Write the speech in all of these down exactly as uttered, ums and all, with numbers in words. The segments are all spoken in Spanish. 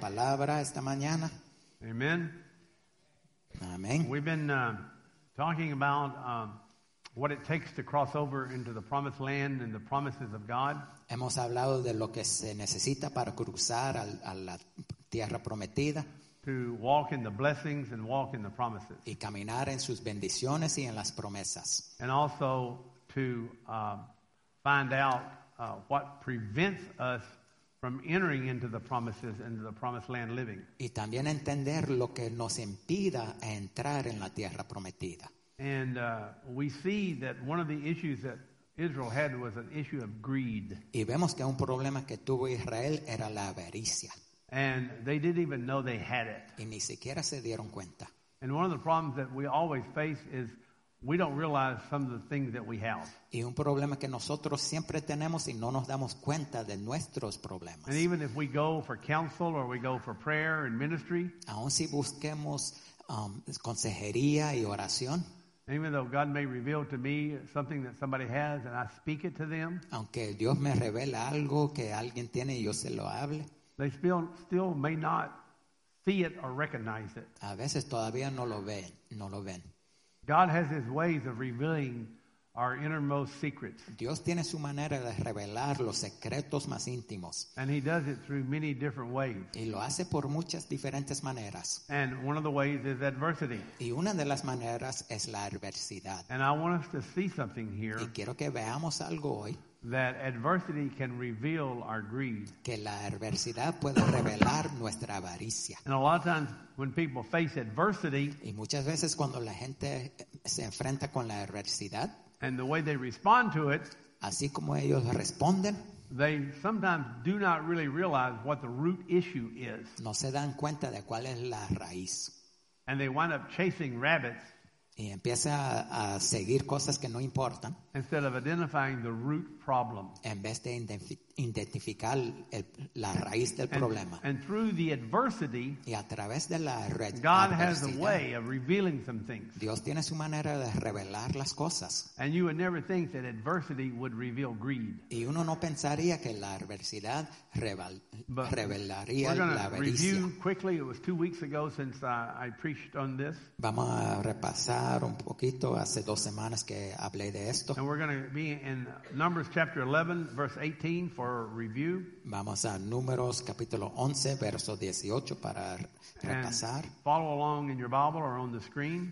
palabra esta mañana. Amen. Amén. We've been uh, talking about um, what it takes to cross over into the promised land and the promises of God. Hemos hablado de lo que se necesita para cruzar al, a la tierra prometida. To walk in the blessings and walk in the promises. Y caminar en sus bendiciones y en las promesas. And also to uh, find out uh, what prevents us from entering into the promises and the promised land living. Y también entender lo que nos impida a entrar en la tierra prometida. And uh, we see that one of the issues that Israel had was an issue of greed. Y vemos que un problema que tuvo Israel era la avaricia. And they didn't even know they had it. Y ni siquiera se dieron cuenta. And one of the problems that we always face is we don't realize some of the things that we have. Y un problema que nosotros siempre tenemos y no nos damos cuenta de nuestros problemas. And even if we go for counsel or we go for prayer and ministry, aun si busquemos um, consejería y oración, even though God may reveal to me something that somebody has and I speak it to them, aunque Dios me revela algo que alguien tiene y yo se lo hable, they still still may not see it or recognize it. A veces todavía no lo ven, no lo ven. God has his ways of revealing our innermost secrets. Dios tiene su manera de revelar los secretos más íntimos. And he does it through many different ways. Y lo hace por muchas diferentes maneras. And one of the ways is adversity. Y una de las maneras es la adversidad. And I want us to see something here. Y quiero que veamos algo hoy. That adversity can reveal our greed. Que la adversidad puede revelar nuestra avaricia. And a lot of times when people face adversity, y muchas veces cuando la gente se enfrenta con la adversidad, and the way they respond to it, así como ellos responden, they sometimes do not really realize what the root issue is. No se dan cuenta de cuál es la raíz. And they wind up chasing rabbits. Y empieza a, a seguir cosas que no importan. Instead of identifying the root problem. En vez de identificar el, la raíz del and, problema. And through the adversity, y a través de la red, God has a way of revealing some things. Dios tiene su manera de revelar las cosas. And you would never think that adversity would reveal greed. Y uno no pensaría que la adversidad revel, But revelaría we're la avaricia. Review quickly. It was two weeks ago since I, I preached on this. Vamos a repasar un poquito, hace dos semanas que hablé de esto. And we're going to be in Numbers chapter eleven, verse eighteen for review. Vamos a Números capítulo once, verso dieciocho para repasar. And follow along in your Bible or on the screen.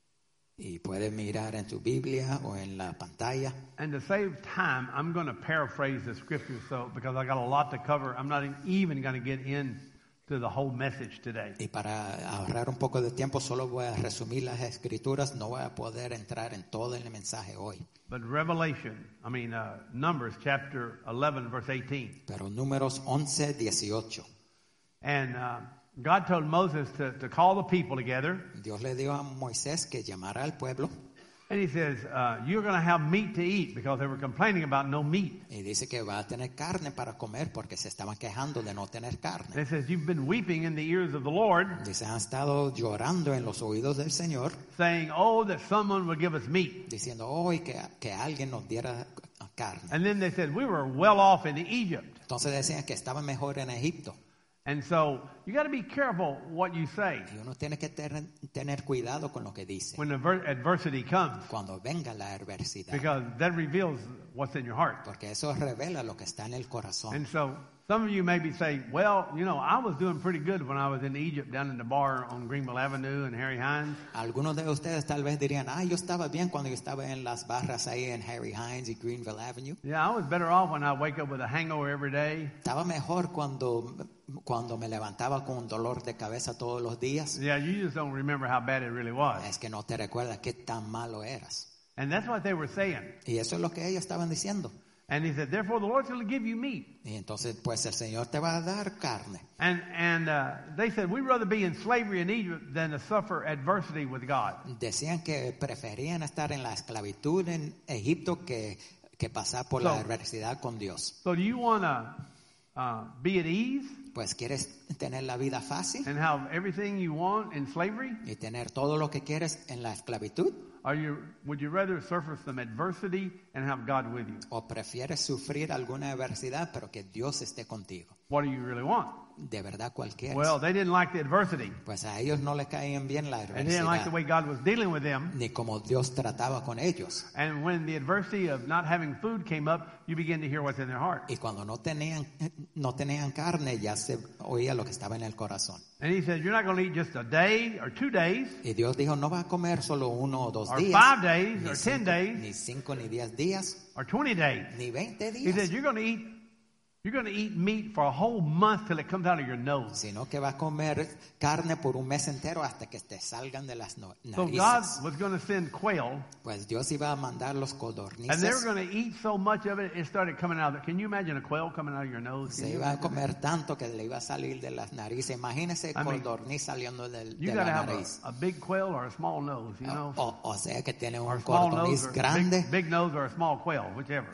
Y puedes mirar en tu Biblia o en la pantalla. And to save time, I'm going to paraphrase the scripture, so because I got a lot to cover, I'm not even going to get in to the whole message today. Y para ahorrar un poco de tiempo, solo voy a resumir las escrituras. No voy a poder entrar en todo el mensaje hoy. But Revelation, I mean uh, Numbers chapter eleven, verse eighteen. Pero Números once, dieciocho. And uh, God told Moses to, to call the people together. Dios le dio a Moisés que llamara al pueblo. And he says, uh, you're going to have meat to eat, because they were complaining about no meat. Y dice que va a tener carne para comer porque se estaban quejando de no tener carne. And it says, you've been weeping in the ears of the Lord. Dice, han estado llorando en los oídos del Señor. Saying, oh, that someone would give us meat. Diciendo, hoy oh, que, que alguien nos diera carne. And then they said, we were well off in Egypt. Entonces decían que estaban mejor en Egipto. And so you got to be careful what you say. Y uno tiene que tener, tener cuidado con lo que dice. When adversity comes. Cuando venga la adversidad. Because that reveals what's in your heart. Porque eso revela lo que está en el corazón. And so some of you maybe say, well, you know, I was doing pretty good when I was in Egypt down in the bar on Greenville Avenue and Harry Hines. Algunos de ustedes tal vez dirían, ah, yo estaba bien cuando yo estaba en las barras ahí en Harry Hines y Greenville Avenue. Yeah, I was better off when I wake up with a hangover every day. Estaba mejor cuando cuando me levantaba con un dolor de cabeza todos los días. Yeah, you just don't remember how bad it really was. Es que no te recuerdas qué tan malo eras. And that's what they were saying. Y eso es lo que ellos estaban diciendo. And he said, therefore the Lord's going to give you meat. Y entonces, pues el Señor te va a dar carne. And and uh, they said, we'd rather be in slavery in Egypt than to suffer adversity with God. Decían que preferían estar en la esclavitud en Egipto que que pasar por so, la adversidad con Dios. So do you want to uh, be at ease? Pues quieres tener la vida fácil and have everything you want in slavery? y tener todo lo que quieres en la esclavitud. Are you, would you rather suffer some adversity and have God with you? ¿O prefieres sufrir alguna adversidad pero que Dios esté contigo? What do you really want? De verdad cualquiera. Well, they didn't like the adversity. Pues a ellos no les caían bien la And they didn't like the adversidad, way God was dealing with them. ni como Dios trataba con ellos. And when the adversity of not having food came up, you begin to hear what's in their heart. Y cuando no tenían, no tenían carne, ya se oía lo que estaba en el corazón. And he says, you're not going to eat just a day or two days Y Dios dijo, no va a comer solo uno o dos or días, five days ni or cinco, ten days ni cinco ni diez días, or twenty days. ni veinte He says, días, you're going to eat, you're going to eat meat for a whole month till it comes out of your nose. sino que va a comer carne por un mes entero hasta que te salgan de las no- So God narices. was going to send quail, Pues Dios iba a mandar los and they were codornices, going to eat so much of it, it started coming out. Can you imagine a quail coming out of your nose? Can se you iba a imagine comer tanto que le iba a salir de las narices. Imagínese I mean, codorniz saliendo del- You de got to la have nariz. a, a big quail or a small nose, you know, O, o sea que tiene or un a small nose codorniz or grande, big, big nose or a small quail, whichever.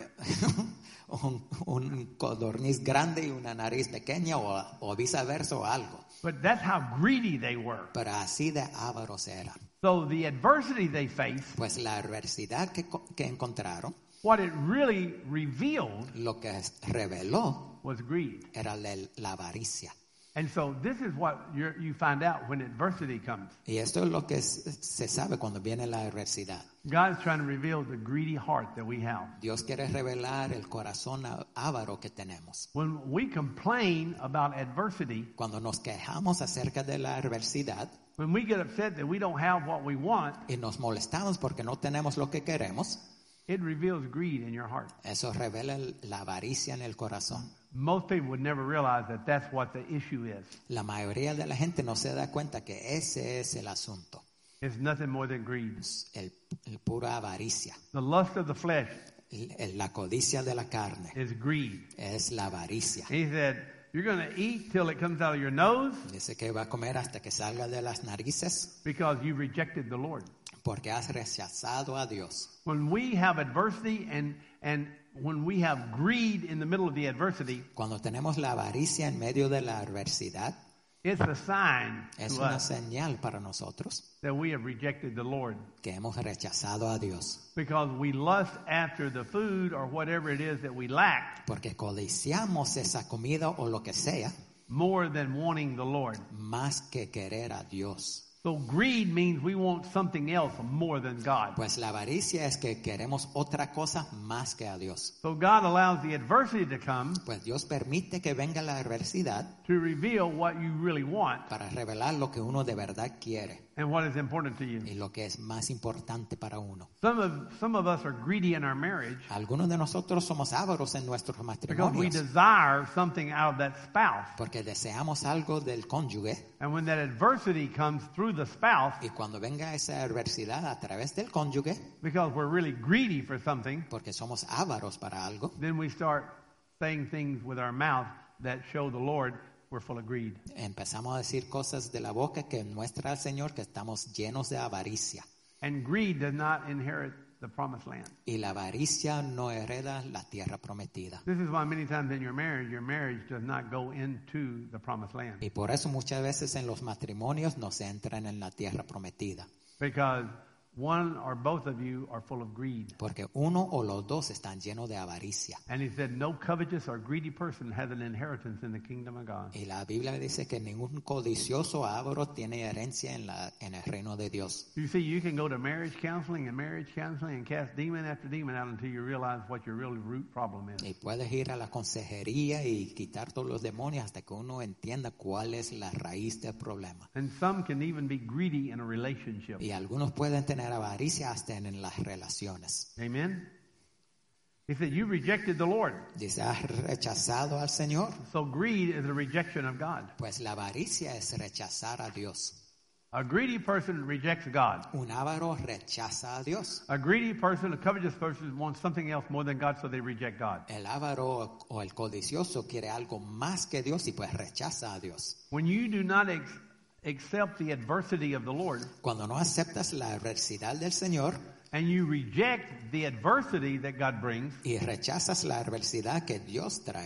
un, un codorniz grande y una nariz pequeña, o, o viceversa o algo. But that's how greedy they were. Pero así de ávaros eran. So the adversity they faced, Pues la adversidad que, co- que encontraron, what it really revealed lo que es- reveló was greed. era la, la avaricia. And so this is what you're, you find out when adversity comes. Y esto es lo que es- se sabe cuando viene la adversidad. God's trying to reveal the greedy heart that we have. Dios quiere revelar el corazón á- avaro que tenemos. When we complain about adversity, Cuando nos quejamos acerca de la adversidad when we get upset that we don't have what we want, y nos molestamos porque no tenemos lo que queremos, it reveals greed in your heart. eso revela el- la avaricia en el corazón. Most people would never realize that that's what the issue is. La mayoría de la gente no se da cuenta que ese es el asunto, It's nothing more than greed. el, el pura avaricia. The lust of the flesh El- el- la codicia de la carne is greed. es la avaricia. He said, you're going to eat till it comes out of your nose Dice que va a comer hasta que salga de las narices because you rejected the Lord. porque has rechazado a Dios. When we have adversity and, and when we have greed in the middle of the adversity, Cuando tenemos la avaricia en medio de la adversidad, it's a sign es to una us señal para nosotros that we have rejected the Lord que hemos rechazado a Dios. because we lust after the food or whatever it is that we lack Porque codiciamos esa comida o lo que sea more than wanting the Lord. más que querer a Dios. So greed means we want something else more than God. Pues la avaricia es que queremos otra cosa más que a Dios. So God allows the adversity to come Pues Dios permite que venga la adversidad to reveal what you really want para revelar lo que uno de verdad quiere and what is important to you. y lo que es más importante para uno. Some of some of us are greedy in our marriage Algunos de nosotros somos ávaros en nuestros because we matrimonios desire something out of that spouse. porque deseamos algo del cónyuge, And when that adversity comes through the spouse, y cuando venga esa adversidad a través del cónyuge, because we're really greedy for something, porque somos ávaros para algo, then we start saying things with our mouth that show the Lord we're full of greed. empezamos a decir cosas de la boca que muestra al Señor que estamos llenos de avaricia. And greed does not inherit the promised land. Y la avaricia no hereda la tierra prometida. This is why many times in your marriage, your marriage does not go into the promised land. Y por eso muchas veces en los matrimonios no se entran en la tierra prometida. Because one or both of you are full of greed. Porque uno o los dos están llenos de avaricia. And he said, no covetous or greedy person has an inheritance in the kingdom of God. Y la Biblia dice que ningún codicioso avaro tiene herencia en, la, en el reino de Dios. You see, you can go to marriage counseling and marriage counseling and cast demon after demon out until you realize what your real root problem is. Y puedes ir a la consejería y quitar todos los demonios hasta que uno entienda cuál es la raíz del problema. And some can even be greedy in a relationship. Y algunos pueden tener avaricia hasta en las relaciones. Amen? He said, you rejected the Lord. Dice, has rechazado al Señor. So greed is a rejection of God. Pues la avaricia es rechazar a Dios. A greedy person rejects God. Un avaro rechaza a Dios. A greedy person, a covetous person wants something else more than God, so they reject God. El avaro o el codicioso quiere algo más que Dios y pues rechaza a Dios. When you do not ex- accept the adversity of the Lord Cuando no aceptas la adversidad del Señor and you reject the adversity that God brings, y rechazas la adversidad que Dios trae,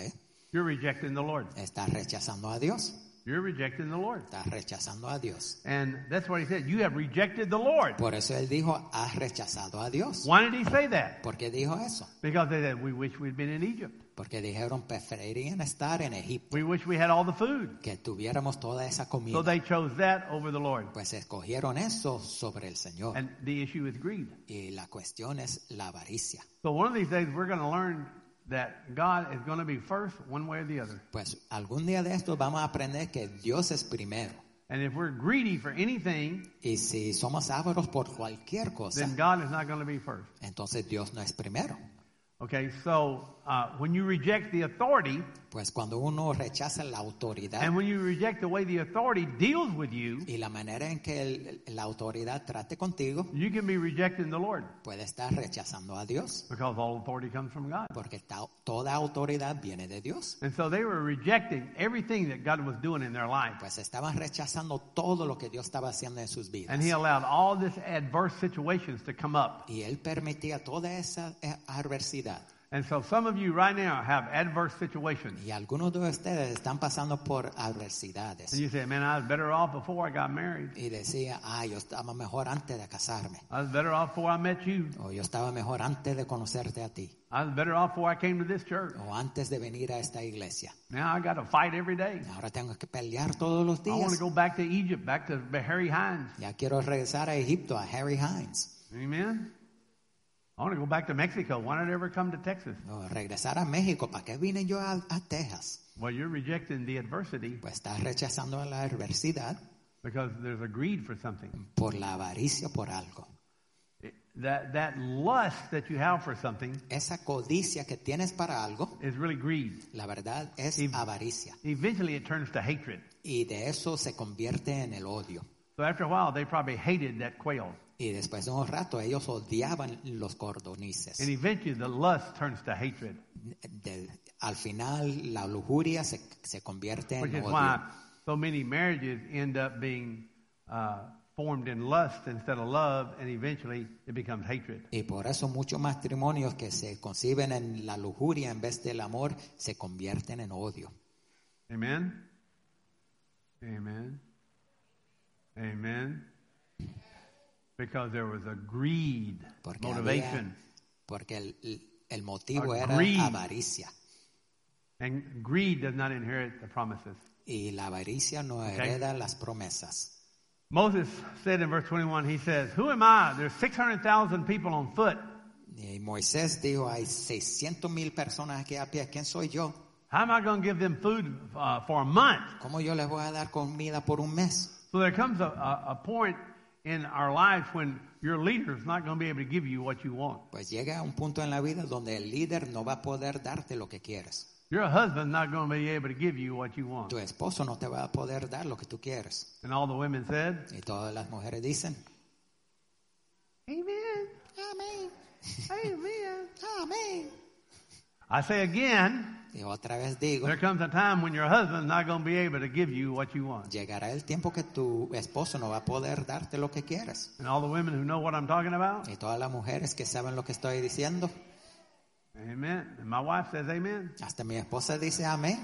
You're rejecting the Lord. Estás rechazando a Dios. You're rejecting the Lord. Estás rechazando a Dios. And that's what he said. You have rejected the Lord. Por eso él dijo, has rechazado a Dios. Why did he say that? ¿Por qué dijo eso? Because they said, we wish we'd been in Egypt. Porque dijeron, preferirían estar en Egipto. We wish we had all the food. Que tuviéramos toda esa comida. So they chose that over the Lord. Pues escogieron eso sobre el Señor. And the issue is greed. Y la cuestión es la avaricia. So one of these days we're going to learn that God is going to be first one way or the other. Pues algún día de estos vamos a aprender que Dios es primero. And if we're greedy for anything, y si somos ávaros por cualquier cosa, then God is not going to be first. Entonces Dios no es primero. Okay, so uh, when you reject the authority, pues cuando uno rechaza la autoridad, and when you reject the way the authority deals with you, y la manera en que el, la autoridad trate contigo, you can be rejecting the Lord. Puede estar rechazando a Dios. Because all authority comes from God. Porque ta, toda autoridad viene de Dios. And so they were rejecting everything that God was doing in their life. Pues estaban rechazando todo lo que Dios estaba haciendo en sus vidas. And He allowed all these adverse situations to come up. Y él permitía toda esa adversidad. And so some of you right now have adverse situations. Y algunos de ustedes están pasando por adversidades. And you say, man, I was better off before I got married. Y decía, ah, yo estaba mejor antes de casarme. I was better off before I met you. O yo estaba mejor antes de conocerte a ti. I was better off before I came to this church. O antes de venir a esta iglesia. Now I got to fight every day. Ahora tengo que pelear todos los días. I want to go back to Egypt, back to Harry Hines. Ya quiero regresar a Egipto, a Harry Hines. Amen. I want to go back to Mexico. Why not ever come to Texas? No, regresar a México. ¿Para qué vine yo a, a Texas? Well, you're rejecting the adversity. Pues estás rechazando la adversidad. Because there's a greed for something. Por la avaricia por algo. That that lust that you have for something. Esa codicia que tienes para algo. Is really greed. La verdad es e- avaricia. Eventually it turns to hatred. Y de eso se convierte en el odio. So after a while they probably hated that quail. Y después de un rato ellos odiaban los cordonices. And eventually the lust turns to hatred. De, al final la lujuria se, se convierte en Which is odio. Why so many marriages end up being uh, formed in lust instead of love, and eventually it becomes hatred. Y por eso muchos matrimonios que se conciben en la lujuria en vez del amor se convierten en odio. Amen. Amen. Amen. Because there was a greed porque motivation. Había, porque el, el motivo a era greed. avaricia. And greed does not inherit the promises. Y la avaricia no Okay. hereda las promesas. Moses said in verse twenty-one, he says, who am I? There's six hundred thousand people on foot. Y Moisés dijo, hay seiscientos mil personas aquí a pie. ¿Quién soy yo? How am I going to give them food uh, for a month? ¿Cómo yo les voy a dar comida por un mes? So there comes a, a, a point in our lives when your leader is not going to be able to give you what you want. Pues llega un punto en la vida donde el líder no va a poder darte lo que quieres. Your husband's not going to be able to give you what you want. Tu esposo no te va a poder dar lo que tú quieres. And all the women said, Y todas las mujeres dicen, Amen. amén, Amen. amén. I say again, Y otra vez digo, there comes a time when your husband's not going to be able to give you what you want. llegará el tiempo que tu esposo no va a poder darte lo que quieres. And all the women who know what I'm talking about, Y todas las mujeres que saben lo que estoy diciendo, amen. And my wife says amen. hasta mi esposa dice amén.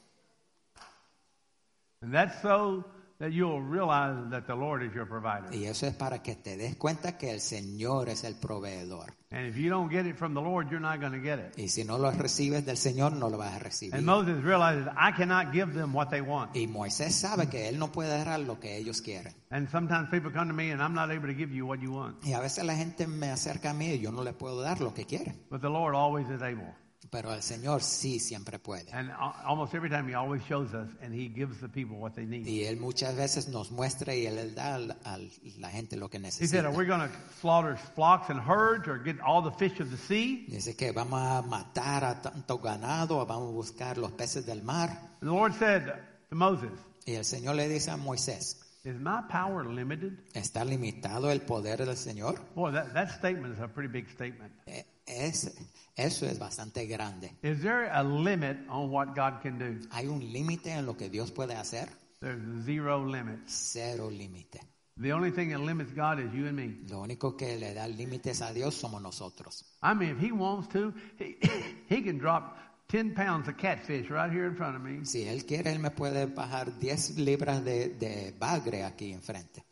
And that's so that you'll realize that the Lord is your provider. Y eso es para que te des cuenta que el Señor es el proveedor. And if you don't get it from the Lord, you're not going to get it. Y si no lo recibes del Señor, no lo vas a recibir. And Moses realizes, I cannot give them what they want. Y Moisés sabe que él no puede dar lo que ellos quieren. And sometimes people come to me and I'm not able to give you what you want. Y a veces la gente me acerca a mí y yo no le puedo dar lo que quieren. But the Lord always is able. Pero el Señor sí siempre puede. And almost every time He always shows us and He gives the people what they need. Y Él muchas veces nos muestra y Él da a la gente lo que He said, necesita. are we going to slaughter flocks and herds or get all the fish of the sea? Dice que vamos a matar a tanto ganado o vamos a buscar los peces del mar. And the Lord said to Moses, Y el Señor le dice a Moisés, is my power limited? ¿está limitado el poder del Señor? Boy, that, that statement is a pretty big statement. Eh, Es, eso es bastante grande. Is there a limit on what God can do? ¿Hay un límite en lo que Dios puede hacer? There's zero limit. Cero límite. The only thing that limits God is you and me. Lo único que le da límites a Dios somos nosotros. I mean, if He wants to, He, he can drop ten pounds of catfish right here in front of me. Si él quiere, él me puede bajar diez libras de, de bagre aquí enfrente.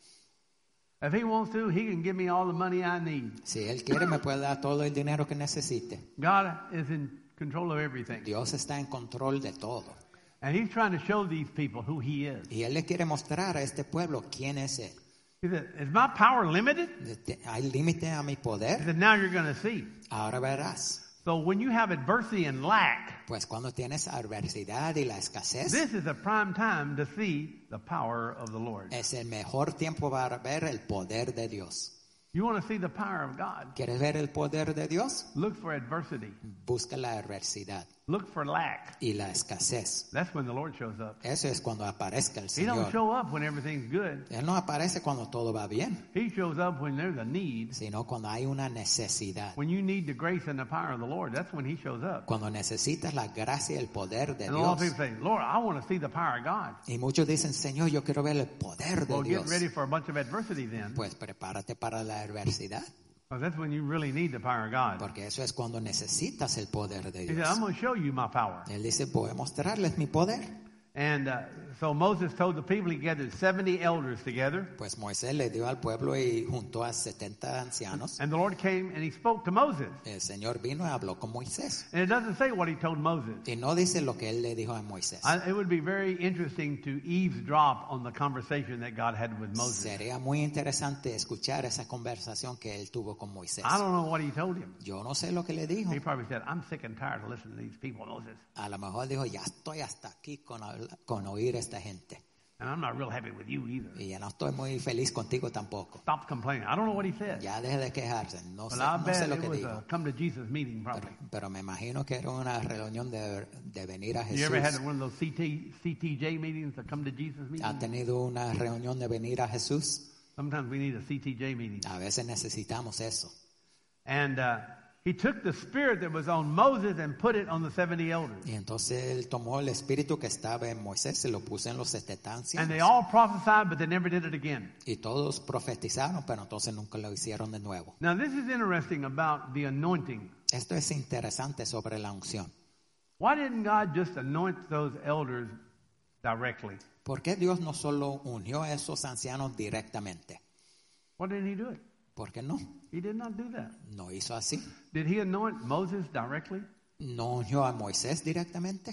If he wants to, he can give me all the money I need. Si él quiere, me puede dar todo el dinero que necesite. God is in control of everything. Dios está en control de todo. And he's trying to show these people who he is. Y él le quiere mostrar a este pueblo quién es él. He said, is my power limited? ¿Hay límite a mi He poder? said, now you're going to see. Ahora verás. So when you have adversity and lack, Pues cuando tienes adversidad y la escasez, this is a prime time to see the power of the Lord. es el mejor tiempo para ver el poder de Dios. You want to see the power of God? ¿Quieres ver el poder de Dios? Look for adversity. Busca la adversidad Look for lack. y la escasez. That's when the Lord shows up. Eso es cuando aparezca el He don't Señor. show up when everything's good. Él no aparece cuando todo va bien, He shows up when there's a need. sino cuando hay una necesidad. When you need the grace and the power of the Lord, that's when he shows up. Cuando necesitas la gracia y el poder de And a lot of Dios. people say, Lord, I want to see the power of God. Y muchos dicen, Señor, yo quiero ver el poder de Well, get Dios. ready for a bunch of adversity then. Pues prepárate para la adversidad, Because that's when you really need the power of God. porque eso es cuando necesitas el poder de He said, Dios. I'm going to show you my power. Él dice, voy a mostrarles mi poder. And uh, so Moses told the people, he gathered seventy elders together. Pues Moisés le dio al pueblo y juntó a setenta ancianos. And the Lord came and he spoke to Moses. El Señor vino y habló con Moisés. And it doesn't say what he told Moses. Y no dice lo que él le dijo a Moisés. I, it would be very interesting to eavesdrop on the conversation that God had with Moses. Sería muy interesante escuchar esa conversación que él tuvo con Moisés. I don't know what he told him. Yo no sé lo que le dijo. He probably said, I'm sick and tired of listening to these people, Moses. A lo mejor dijo, ya estoy hasta aquí con, habla- con oír a esta gente. And I'm not real happy with you either. Y ya no estoy muy feliz contigo tampoco. Stop complaining. I don't know what he said. Ya deje de quejarse. No But sé, I no bet sé lo it que was dijo. a come to Jesus meeting Pero, probably. pero me imagino que era una reunión de, de venir a You ever had Jesús. one of those C T, C T J meetings, the come to Jesus ¿Ha meetings? tenido una reunión de venir a Jesús? Sometimes we need a C T J meeting. A veces necesitamos eso. And uh, he took the spirit that was on Moses and put it on the seventy elders. Y entonces él tomó el espíritu que estaba en Moisés, se lo puso en los setenta And they ancianos. all prophesied, but they never did it again. Y todos profetizaron, pero entonces nunca lo hicieron de nuevo. Now, this is interesting about the anointing. Esto es interesante sobre la unción. Why didn't God just anoint those elders directly? ¿Por qué Dios no solo unió a esos ancianos directamente? Why didn't he do it? ¿Por qué no? He did not do that. No hizo así. Did he anoint Moses directly? ¿No unió a Moisés directamente?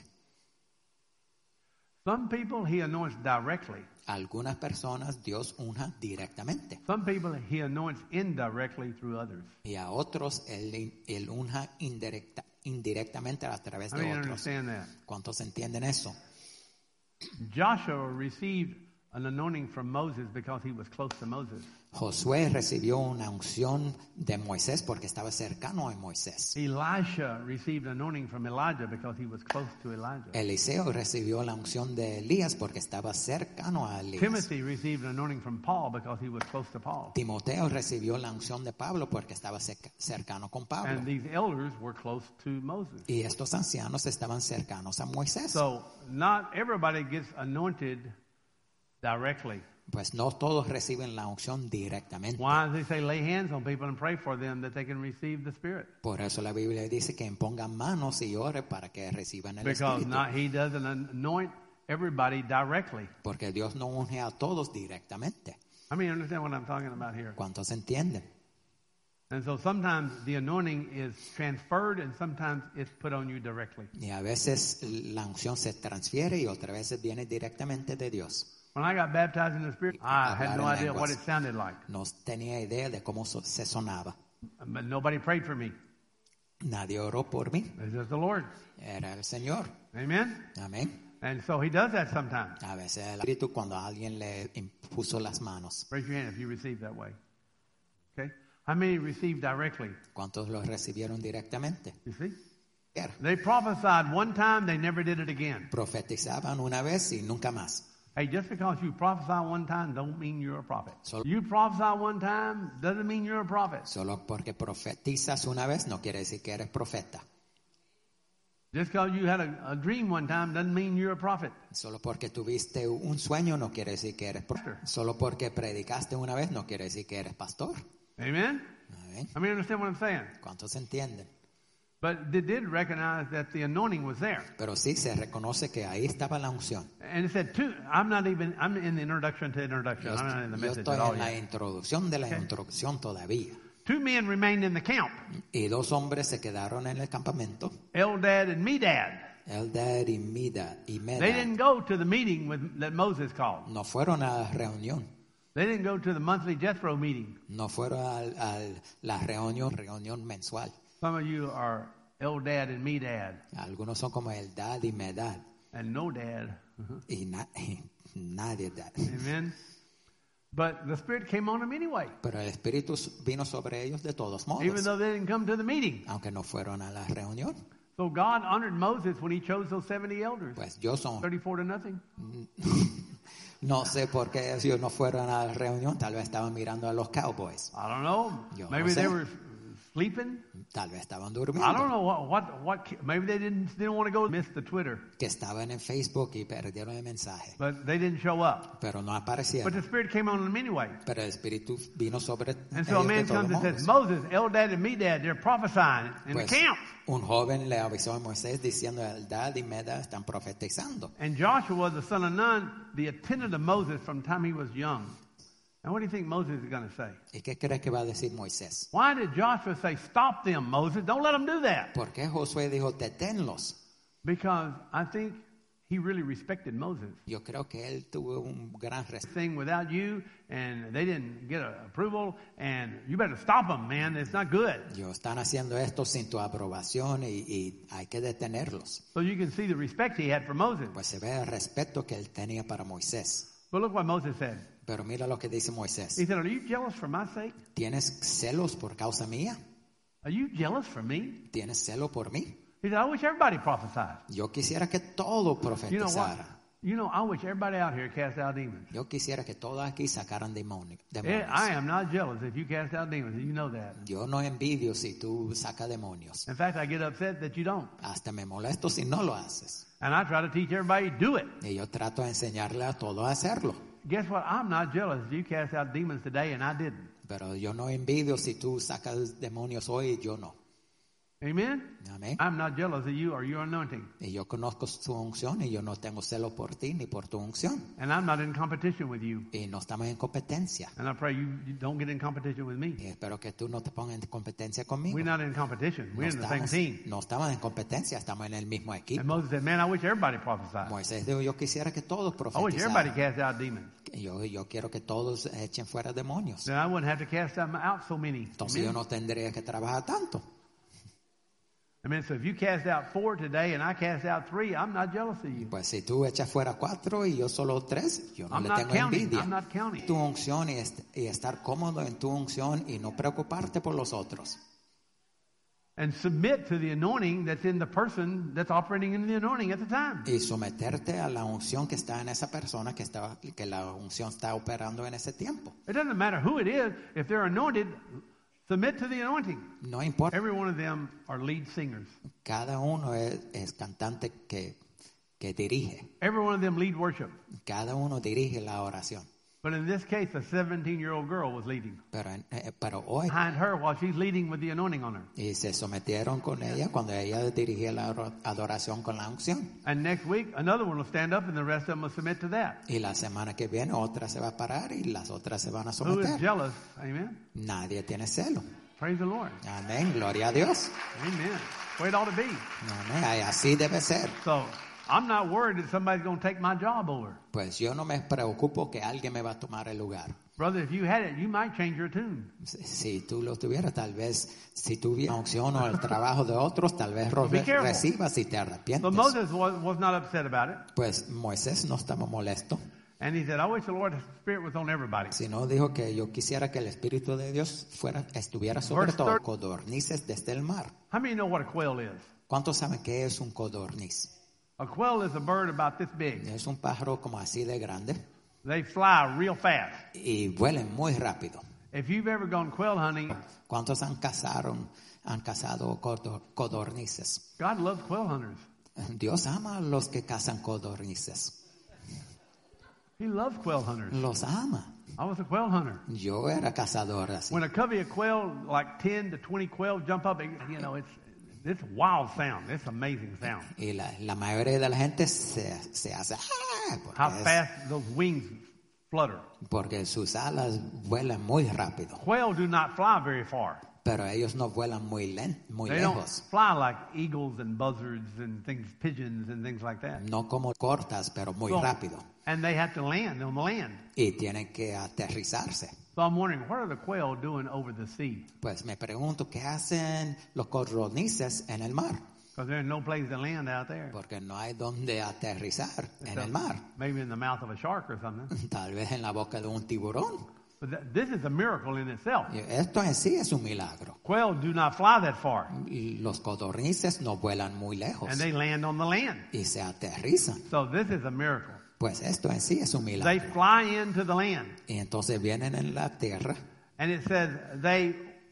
Some people he anoints directly. Algunas personas Dios unja directamente. Some people he anoints indirectly through others. Y a otros él, él unja indirecta, indirectamente a través I de mean, otros. understand that. ¿Cuántos entienden eso? Joshua received an anointing from Moses because he was close to Moses. Josué recibió una unción de Moisés porque estaba cercano a Moisés. Elisha received an anointing from Elijah because he was close to Elijah. Eliseo recibió la unción de Elías porque estaba cercano a Elías. Timothy received an anointing from Paul because he was close to Paul. Timoteo recibió la unción de Pablo porque estaba cerca- cercano con Pablo. And these elders were close to Moses. Y estos ancianos estaban cercanos a Moisés. So not everybody gets anointed directly. Pues no todos reciben la unción directamente. Why does he say lay hands on people and pray for them that they can receive the Spirit? Por eso la Biblia dice que impongan manos y ore para que reciban el Because Espíritu. not, he doesn't anoint everybody directly. Porque Dios no unge a todos directamente. I mean, understand what I'm talking about here. ¿Cuántos entienden? And so sometimes the anointing is transferred and sometimes it's put on you directly. Y a veces la unción se transfiere y otras veces viene directamente de Dios. When I got baptized in the Spirit, I had no Hablar en idea what lenguas. it sounded like. No tenía idea de cómo so- se sonaba. But nobody prayed for me. Nadie oró por mí. It's just the Lord. Era el Señor. Amen? Amén. And so he does that sometimes. A veces el Espíritu cuando alguien le impuso las manos. Raise your hand if you receive that way. Okay? How many received directly? ¿Cuántos los recibieron directamente? You see? Era. They prophesied one time, they never did it again. Profetizaban una vez y nunca más. Hey, just because you prophesy one time don't mean you're a prophet. Solo- You prophesy one time doesn't mean you're a prophet. Solo porque profetizas una vez no quiere decir que eres profeta. Just because you had a, a dream one time doesn't mean you're a prophet. Solo porque tuviste un sueño no quiere decir que eres profeta. Solo porque predicaste una vez no quiere decir que eres pastor. Amen? Amén. I mean, understand what I'm saying? ¿Cuántos entienden? But they did recognize that the anointing was there. Pero sí se reconoce que ahí estaba la unción. And it said two, I'm not even, I'm in the introduction to introduction. Yo, I'm not in the yo message estoy at all en la yet. introducción de la Okay. introducción todavía. Two men remained in the camp, Y dos hombres se quedaron en el campamento, Eldad and Medad. Eldad y Mida y They Medad. didn't go to the meeting with, that Moses called. No fueron a la reunión, They didn't go to the monthly Jethro meeting. no fueron a la reunión, reunión mensual. Some of you are Eldad and Medad Algunos son como Eldad y Medad and no dad. y, na- y nadie da. Amen. But the Spirit came on them anyway, Pero el Espíritu vino sobre ellos de todos even modos, though they didn't come to the meeting. aunque no fueron a la reunión. So God honored Moses when he chose those seventy elders. Pues yo son, thirty-four to nothing. no sé por qué ellos no fueron a la reunión, tal vez estaban mirando a los Cowboys, I don't know. Yo Maybe no they sé. were sleeping. tal vez estaban I don't durmiendo, know what, what, what, maybe they didn't, didn't want to go miss the Twitter, que estaban en Facebook y perdieron el mensaje, but they didn't show up. pero no But aparecieron. the Spirit came on them anyway. Pero el Espíritu vino sobre And so a ellos de man todos comes and says, modos. Moses, Eldad and Medad, they're prophesying in Pues, the camp. un joven le avisó a Moisés diciendo, Eldad y Medad están profetizando. And Joshua, the son of Nun, the attendant of Moses from the time he was young. And what do you think Moses is going to say? ¿Y qué crees que va a decir Moisés? Why did Joshua say, stop them, Moses? Don't let them do that. ¿Por qué Josué dijo, deténlos? Because I think he really respected Moses. Yo creo que él tuvo un gran respeto. Thing without you, and they didn't get a approval, and you better stop them, man. It's not good. Yo están haciendo esto sin tu aprobación y, y hay que detenerlos. So you can see the respect he had for Moses. Pues se ve el respeto que él tenía para Moisés. But look what Moses said. Pero mira lo que dice Moisés. He said, are you jealous for my sake? ¿Tienes celos por causa mía? Are you jealous for me? ¿Tienes celo por mí? He said, I wish everybody prophesied. Yo quisiera que todo You know what? profetizara. You know, I wish everybody out here cast out demons. Yo quisiera que todos aquí sacaran demoni- Eh, demonios. I am not jealous if you cast out demons. You know that. Yo no envidio si tú sacas demonios. In fact, I get upset that you don't. Hasta me molesto si no lo haces. And I try to teach everybody to do it. Y yo trato de enseñarle a todos a hacerlo. Guess what? I'm not jealous if you cast out demons today and I didn't. Pero yo no envidio si tú sacas demonios hoy y yo no. Amen? Amén. I'm not jealous of you or your anointing. Y yo conozco tu unción y yo no tengo celo por ti ni por tu unción. And I'm not in competition with you. Y no estamos en competencia. And I pray you, you don't get in competition with me. Y espero que tú no te pongas en competencia conmigo. We're not in competition. No We're in the same estamos, team. no estamos en competencia, estamos en el mismo And equipo. Moses said, man, I wish everybody prophesied. Moisés dijo, yo quisiera que todos I wish everybody profetizaran. cast out demons. Yo, yo quiero que todos echen fuera demonios. Then I wouldn't have to cast them out so many. Entonces yo Amen? no tendría que trabajar tanto. Amen. So if you cast out four today and I cast out three, I'm not jealous of you. Pues si tú echas fuera cuatro y yo solo tres, yo no I'm le not tengo counting. envidia. I'm not counting. Tu unción y, est- y estar cómodo en tu unción y no preocuparte por los otros. And submit to the anointing that's in the person that's operating in the anointing at the time. Y someterte a la unción que está en esa persona que, está, que la unción está operando en ese tiempo. It doesn't matter who it is. If they're anointed, submit to the anointing. No importa. Every one of them are lead singers. Cada uno es, es cantante que, que dirige. Every one of them lead worship. Cada uno dirige la oración. But in this case, a seventeen-year-old girl was leading. Pero, en- eh, pero hoy, Behind her while she's leading with the anointing on her. y se sometieron con ella cuando ella dirigía la oro- adoración con la unción. And next week, another one will stand up and the rest of them will submit to that. Y la semana que viene otra se va a parar y las otras se van a Who is someter. jealous? Amen. Nadie tiene celo. Praise the Lord. Amén, gloria a Dios. Amen. That's the way it ought to be. Amén, ay, así debe ser. So I'm not worried that somebody's going to take my job over. Pues yo no me preocupo que alguien me va a tomar el lugar. Brother, if you had it, you might change your tune. Si, si tú lo tuvieras, tal vez, si tuviera la unción o el trabajo de otros, tal vez ro- Be careful. recibas y te But arrepientes. Moses was, was not upset about it. Pues Moisés no estaba molesto, And he said, I wish the Lord's Spirit was on everybody. sino dijo que yo quisiera que el Espíritu de Dios fuera, estuviera sobre Verse todo thirty. codornices desde el mar. How many know what a quail is? ¿Cuántos saben qué es un codorniz? A quail is a bird about this big. Es un pájaro como así de grande They fly real fast. y vuelan muy rápido. If you've ever gone quail hunting, ¿Cuántos han cazaron, han cazado codor- codornices? God loves quail hunters. Dios ama a los que cazan codornices. He loves quail hunters. Los ama. I was a quail hunter. Yo era cazador así. When a covey of quail, like ten to twenty quail, jump up, you know, it's It's wild sound. It's amazing sound. Y la, la mayoría de la gente se, se hace ¡ah! porque, How es- fast those wings flutter. porque sus alas vuelan muy rápido. Quail do not fly very far. Pero ellos no vuelan muy, len- muy They don't lejos. fly like eagles and buzzards and things, pigeons and things like that. No como cortas, pero muy So- rápido. And they have to land on the land. Y tienen que aterrizarse. So I'm wondering, what are the quail doing over the sea? Pues me pregunto, ¿qué hacen los codornices en el mar? Because there's no place to land out there. Porque no hay donde aterrizar en So el mar. maybe in the mouth of a shark or something. Tal vez en la boca de un tiburón. But th- this is a miracle in itself. Y esto en sí es un milagro. Quail do not fly that far. Y los codornices no vuelan muy lejos And they land on the land. y se aterrizan. So this is a miracle. Pues esto en sí es un They milagro. fly into the land. Y entonces vienen en la tierra And it says they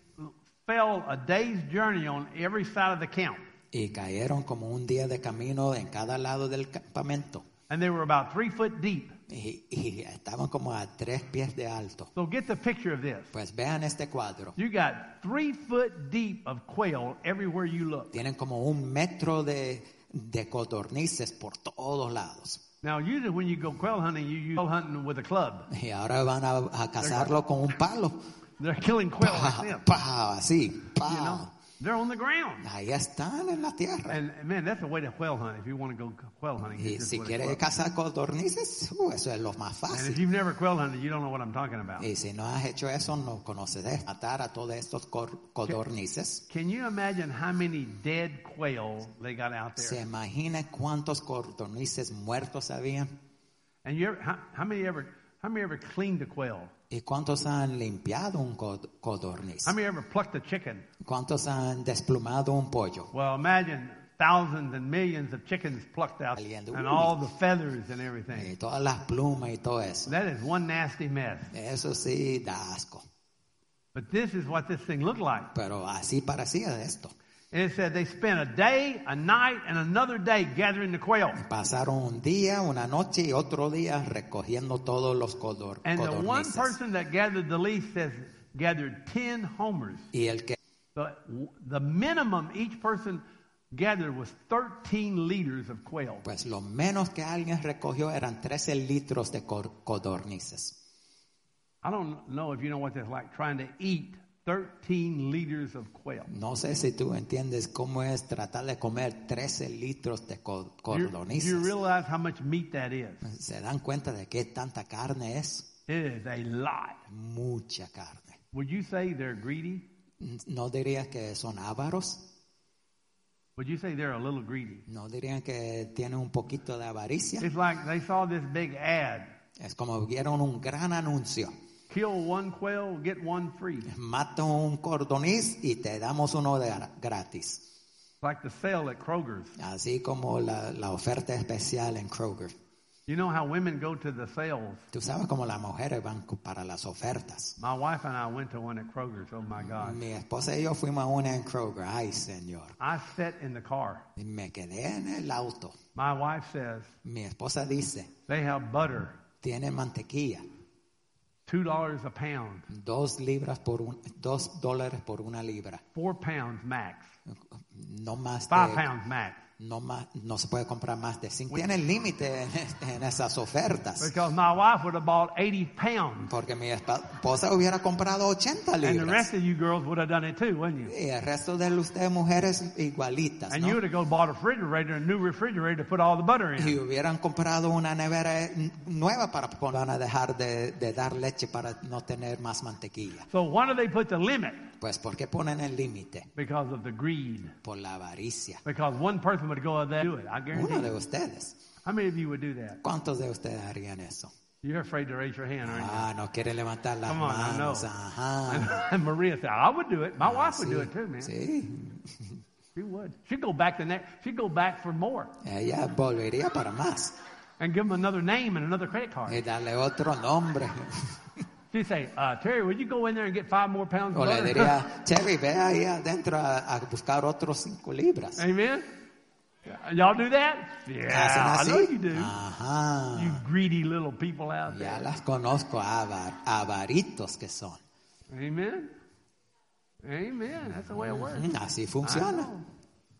fell a day's journey on every side of the camp. y cayeron como un día de camino en cada lado del campamento. And they were about three foot deep. Y, y estaban como a tres pies de alto. So get the picture of this. Pues vean este cuadro. You got three foot deep of quail everywhere you look. Tienen como un metro de, de codornices por todos lados. Now, usually when you go quail hunting, you use quail hunting with a club. Y ahora van a, a cazarlo con un palo. They're killing quail Pa, like this. pa, así, pa. You know, they're on the ground. Ahí están en la tierra. And man, that's a way to quail hunt. If you want to go quail hunting, Y it's just si with a quiere club. cazar codornices, uh, eso es lo más And if fácil. you've never quail hunted, you don't know what I'm talking about. Y si no has hecho eso, no conoces de matar a todos estos cor- codornices. Can you imagine how many dead quail they got out ¿Se there? imagina cuántos codornices muertos habían? And you ever, how, how many ever, how many ever cleaned a quail? ¿Y cuántos han limpiado un cod- codorniz? How many ever plucked a chicken? ¿Cuántos han desplumado un pollo? Well, imagine thousands and millions of chickens plucked out, Saliendo. and all the feathers and Y everything. todas las plumas y todo eso. That is one nasty mess. Eso sí da asco. But this is what this thing looked like. Pero así parecía esto. And it said they spent a day, a night, and another day gathering the quail. Pasaron un día, una noche y otro día recogiendo todos los codor- And the one codornices. person that gathered the least says gathered ten homers. Y el que The, the minimum each person gathered was thirteen liters of quail. Pues lo menos que alguien recogió eran trece litros de cor- codornices. I don't know if you know what that's like, trying to eat thirteen liters of quail. No sé si tú entiendes cómo es tratar de comer trece litros de co- You, codornices. you realize how much meat that is? ¿Se dan cuenta de qué tanta carne es? It is a lot. Mucha carne. Would you say they're greedy? ¿No dirías que son ávaros? Would you say they're a little greedy? ¿No dirían que tienen un poquito de avaricia? It's like they saw this big ad. Es como vieron un gran anuncio. Kill one quail, get one free. Mata un codorniz y te damos uno de gra- gratis. Like the sale at Kroger's. Así como la, la oferta especial en Kroger. You know how women go to the sales? Tú sabes cómo las mujeres van cu- para las ofertas. My wife and I went to one at Kroger's. Oh my God. Mi esposa y yo fuimos a una en Kroger. Ay, señor. I sat in the car. Y me quedé en el auto. My wife says Mi esposa dice, they have butter, tiene mantequilla. two dollars a pound, Dos libras por un, dos dólares por una libra. four pounds max, No más five de, pounds max. no más, no se puede comprar más de cinco. Tiene límite en, en esas ofertas. Because my wife would have bought eighty pounds. Porque mi esposa hubiera comprado ochenta And the libras. rest of you girls would have done it too, wouldn't you? Y el resto de ustedes mujeres igualitas, And ¿no? you would have go bought a refrigerator, a new refrigerator to put all the butter in. Y hubieran comprado una nevera nueva para poner, van a dejar de, de dar leche para no tener más mantequilla. So why do they put the limit? Pues ¿por qué ponen el límite? Because of the greed. Por la avaricia. Because one person would go there and do it. I guarantee Uno de you. ustedes. How many of you would do that? ¿Cuántos de ustedes harían eso? You're afraid to raise your hand, aren't you? Ah, no quiere levantar las Come on, I know. manos. Ajá. And Maria said, I would do it. My Ah, wife would sí, do it too, man. Sí. She would. She'd go back the next. She'd go back for more Ella volvería para más. and give them another name and another credit card. Y darle otro nombre. She'd say, uh, Terry, would you go in there and get five more pounds of O le butter? diría, Cherry, ve ahí adentro a, a buscar otros cinco libras. Amen. Y'all do that? ¿Hacen Yeah, I así? know you do. Ajá. You greedy little people out Ya there. las conozco, avar, avaritos que son. Amen. Amen. That's the way it works. Mm, Así I funciona. know.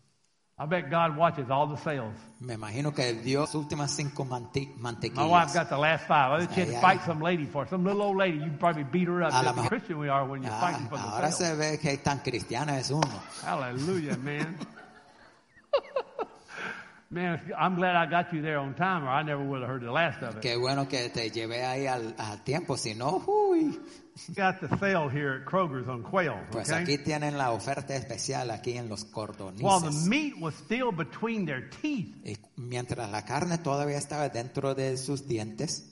I bet God watches all the sales. Me imagino que dio las últimas cinco mante- My wife mantequillas. got the last five. I bet you had to Ay, fight ay. some lady for it. Some little old lady. You probably beat her up. A la Just a mejor- Christian we are when you're Ah, fighting for the ahora sale. se ve que tan cristiana es uno. Hallelujah, man. Man, I'm glad I got you there on time, or I never would have heard the last of it. Qué bueno que te llevé ahí al, al tiempo, si no, uy. Got the sale here at Kroger's on quail. Pues Okay? aquí tienen la oferta especial aquí en los While the cordonices. meat was still between their teeth, Y mientras la carne todavía estaba dentro de sus dientes,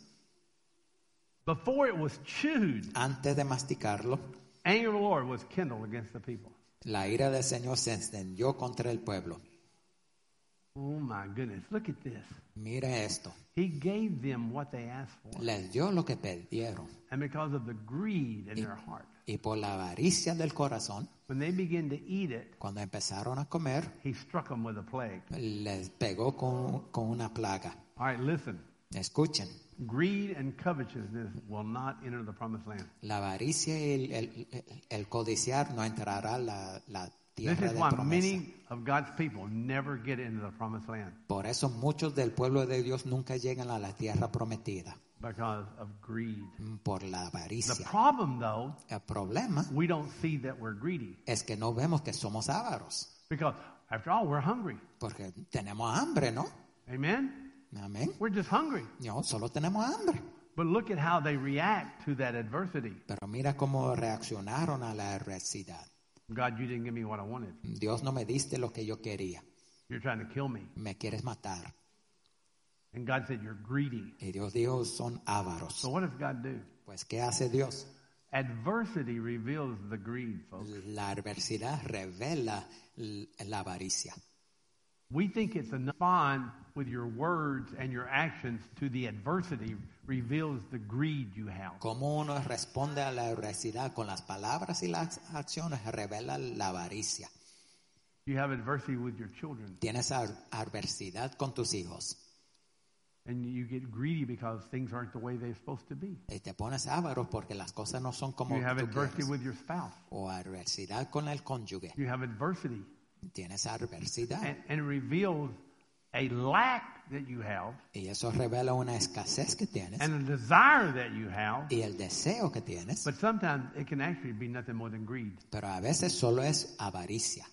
before it was chewed, antes de masticarlo, anger of the Lord was kindled against the people. la ira del Señor se encendió contra el pueblo. Oh my goodness, look at this. Mire esto, He gave them what they asked for. les dio lo que pidieron. And because of the greed in their heart, Y por la avaricia del corazón, when they began to eat it, cuando empezaron a comer, he struck them with a plague. les pegó con, con una plaga. All right, listen. Escuchen, Greed and covetousness will not enter the promised land. la avaricia y el, el- el- el codiciar no entrará a la, la This tierra is de why promesa. many of God's people never get into the promised land Por eso muchos del pueblo de Dios nunca llegan a la tierra prometida, because of greed. por la The avaricia. problem, though, El problema we don't see that we're greedy es que no vemos que somos ávaros, because, after all, we're hungry. porque tenemos hambre, ¿no? Amen? Amén. We're just hungry. No, solo tenemos hambre. But look at how they react to that adversity. Pero mira cómo reaccionaron a la adversidad. God, you didn't give me what I wanted. Dios no me diste lo que yo quería. You're trying to kill me. Me quieres matar. And God said, you're greedy. Y Dios dijo, son ávaros. So what does God do? Pues, ¿qué hace Dios? Adversity reveals the greed, folks. La adversidad revela l- la avaricia. We think it's enough fun with your words and your actions to the adversity reveals the greed you have. Cómo uno responde a la adversidad con las palabras y las acciones revela la avaricia. You have adversity with your children, Tienes ad- adversidad con tus hijos and you get greedy because things aren't the way they're supposed to be. y te pones avaro porque las cosas no son como You have tú adversity quieres. with your spouse. O adversidad con el cónyuge. You have adversity, Tienes adversidad. and, and it reveals a lack that you have Y eso revela una escasez que tienes and a desire that you have. y el deseo que tienes. But sometimes it can actually be nothing more than greed. Pero a veces solo es avaricia.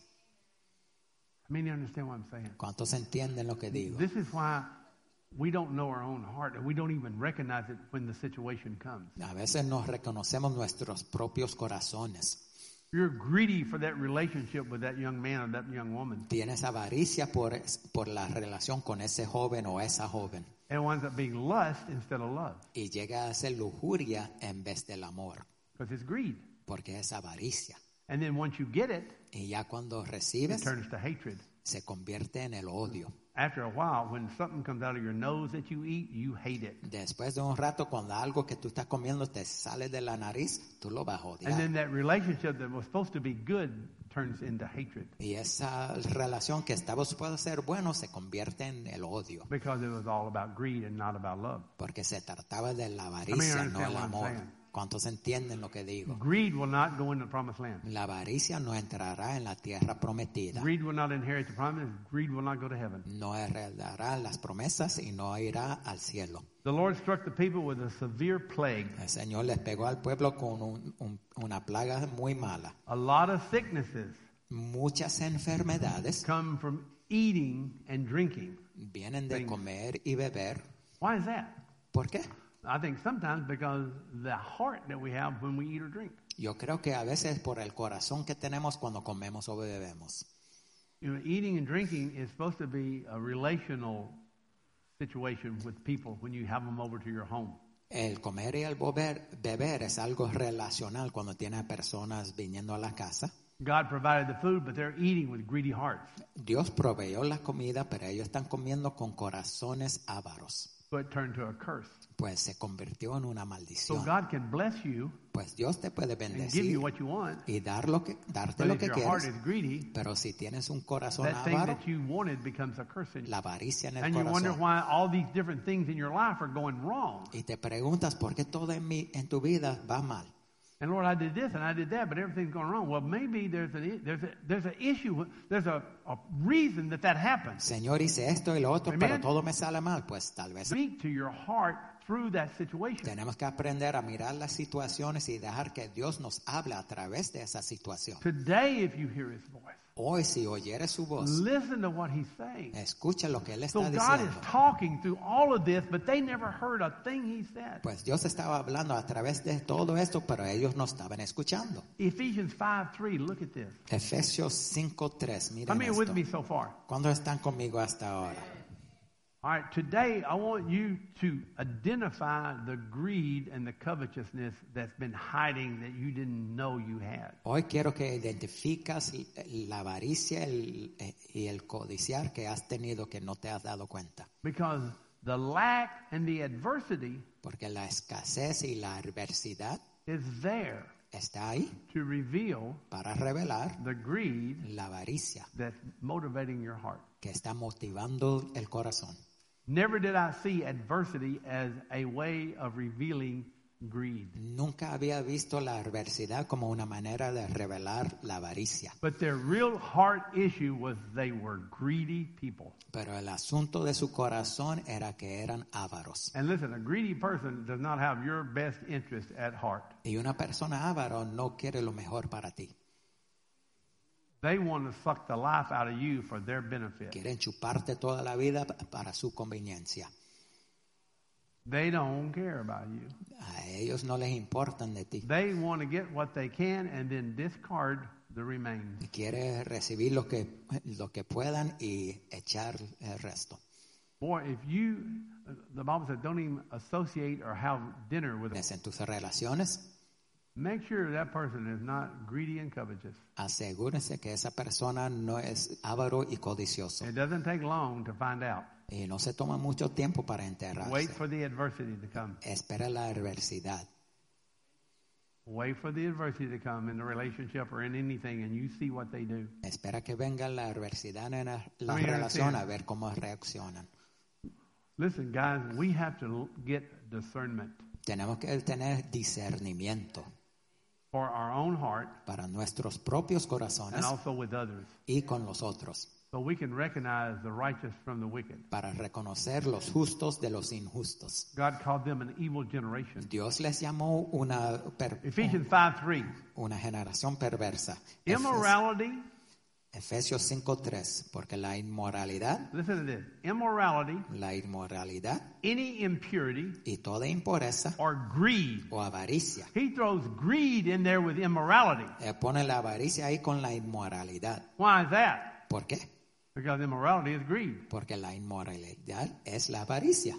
I mean, you understand what I'm saying? ¿Cuántos entienden lo que digo? This is why we don't know our own heart, and we don't even recognize it when the situation comes. A veces nos reconocemos nuestros propios corazones. You're greedy for that relationship with that young man or that young woman. Tienes avaricia por, por la relación con ese joven o esa joven. And it winds up being lust instead of love, Y llega a ser lujuria en vez del amor. because it's greed. Porque es avaricia. And then once you get it, Y ya cuando it recibes, turns to hatred. se convierte en el odio. After a while, when something comes out of your nose that you eat, you hate it. Después de un rato, cuando algo que tú estás comiendo te sale de la nariz, tú lo vas a And then odiar. that relationship that was supposed to be good turns into hatred Y esa relación que estaba supuesta ser bueno se convierte en el odio. because it was all about greed and not about love. Porque se trataba de la I avaricia, mean, I no understand el what I'm amor. saying. ¿Cuántos entienden lo que digo? Greed will not go into the promised land. La avaricia no entrará en la tierra prometida. Greed will not inherit the promise. Greed will not go to heaven. No heredará las promesas y no irá al cielo. The Lord struck the people with a severe plague. El Señor les pegó al pueblo con un- un- una plaga muy mala. A lot of sicknesses Muchas enfermedades come from eating and drinking. vienen de comer y beber. Why is that? ¿Por qué? I think sometimes because the heart that we have when we eat or drink. Yo creo que a veces por el corazón que tenemos cuando comemos o bebemos. You know, eating and drinking is supposed to be a relational situation with people when you have them over to your home. El comer y el beber, beber es algo relacional cuando tiene personas viniendo a la casa. God provided the food, but they're eating with greedy hearts. Dios proveyó la comida, pero ellos están comiendo con corazones ávaros. So it turned to a curse. Pues se convirtió en una So maldición. God can bless you Pues Dios te puede and give bendecir you what you want, y dar lo que, darte but lo if que your heart quieres. is greedy, Pero si tienes un corazón that thing avaro, that you wanted becomes a curse in you. la avaricia en el And you wonder corazón. why all these different things in your life are going wrong. Y te preguntas por qué todo en, mi, en tu vida va mal. And Lord, I did this and I did that, but everything's going wrong. Well, maybe there's an there's a there's an issue. There's a, a reason that that happens. Señor, hice esto y lo otro, Amen. pero todo me sale mal. Pues tal vez Speak to your heart through that situation. tenemos que aprender a mirar las situaciones y dejar que Dios nos hable a través de esa situación. Today, if you hear His voice, Hoy, si oyeres su voz, listen to what He's saying. escucha lo que Él So está God is diciendo. talking through all of this, but they never heard a thing He said. Pues Dios estaba hablando a través de todo esto, pero ellos no estaban escuchando. Ephesians five three, look at this. Efesios cinco tres, How miren many are with esto. me so far? ¿Cuándo están conmigo hasta ahora? All right, today I want you to identify the greed and the covetousness that's been hiding that you didn't know you had. Hoy quiero que identificas la avaricia el- y el codiciar que has tenido que no te has dado cuenta. Because the lack and the adversity Porque la escasez y la adversidad is there está ahí to reveal para revelar the greed la avaricia that's motivating your heart. que está motivando el corazón. Never did I see adversity as a way of revealing greed. Nunca había visto la adversidad como una manera de revelar la avaricia. But their real heart issue was they were greedy people. Pero el asunto de su corazón era que eran ávaros. And listen, a greedy person does not have your best interest at heart. Y una persona avaro no quiere lo mejor para ti. They want to suck the life out of you for their benefit. Quieren chuparte toda la vida para su conveniencia. They don't care about you. A ellos no les importan de ti. They want to get what they can and then discard the remains. Quiere recibir lo que, lo que puedan y echar el resto. Boy, if you, the Bible says, don't even associate or have dinner with them. En tus relaciones, Make sure that person is not greedy and covetous. asegúrense que esa persona no es avaro y codicioso. It doesn't take long to find out. Y no se toma mucho tiempo para enterrarse. Wait for the adversity to come. Espera la adversidad. Wait for the adversity to come in the relationship or in anything, and you see what they do. Espera que venga la adversidad en la, la I mean, relación understand. a ver cómo reaccionan. Listen, guys, we have to get discernment Tenemos que tener discernimiento for our own heart para nuestros propios and corazones also with others, y con los otros, so we can recognize the righteous from the wicked. para reconocer los justos de los injustos. God called them an evil generation. Dios les llamó una, per- Ephesians five three. una generación perversa. Immorality, Efesios cinco tres, porque la inmoralidad, listen to this. Immorality, la inmoralidad any impurity, y toda impureza or greed. o avaricia. He throws greed in there with immorality. Eh, pone la avaricia ahí con la inmoralidad. Why is that? ¿Por qué? Because immorality is greed. Porque la inmoralidad es la avaricia.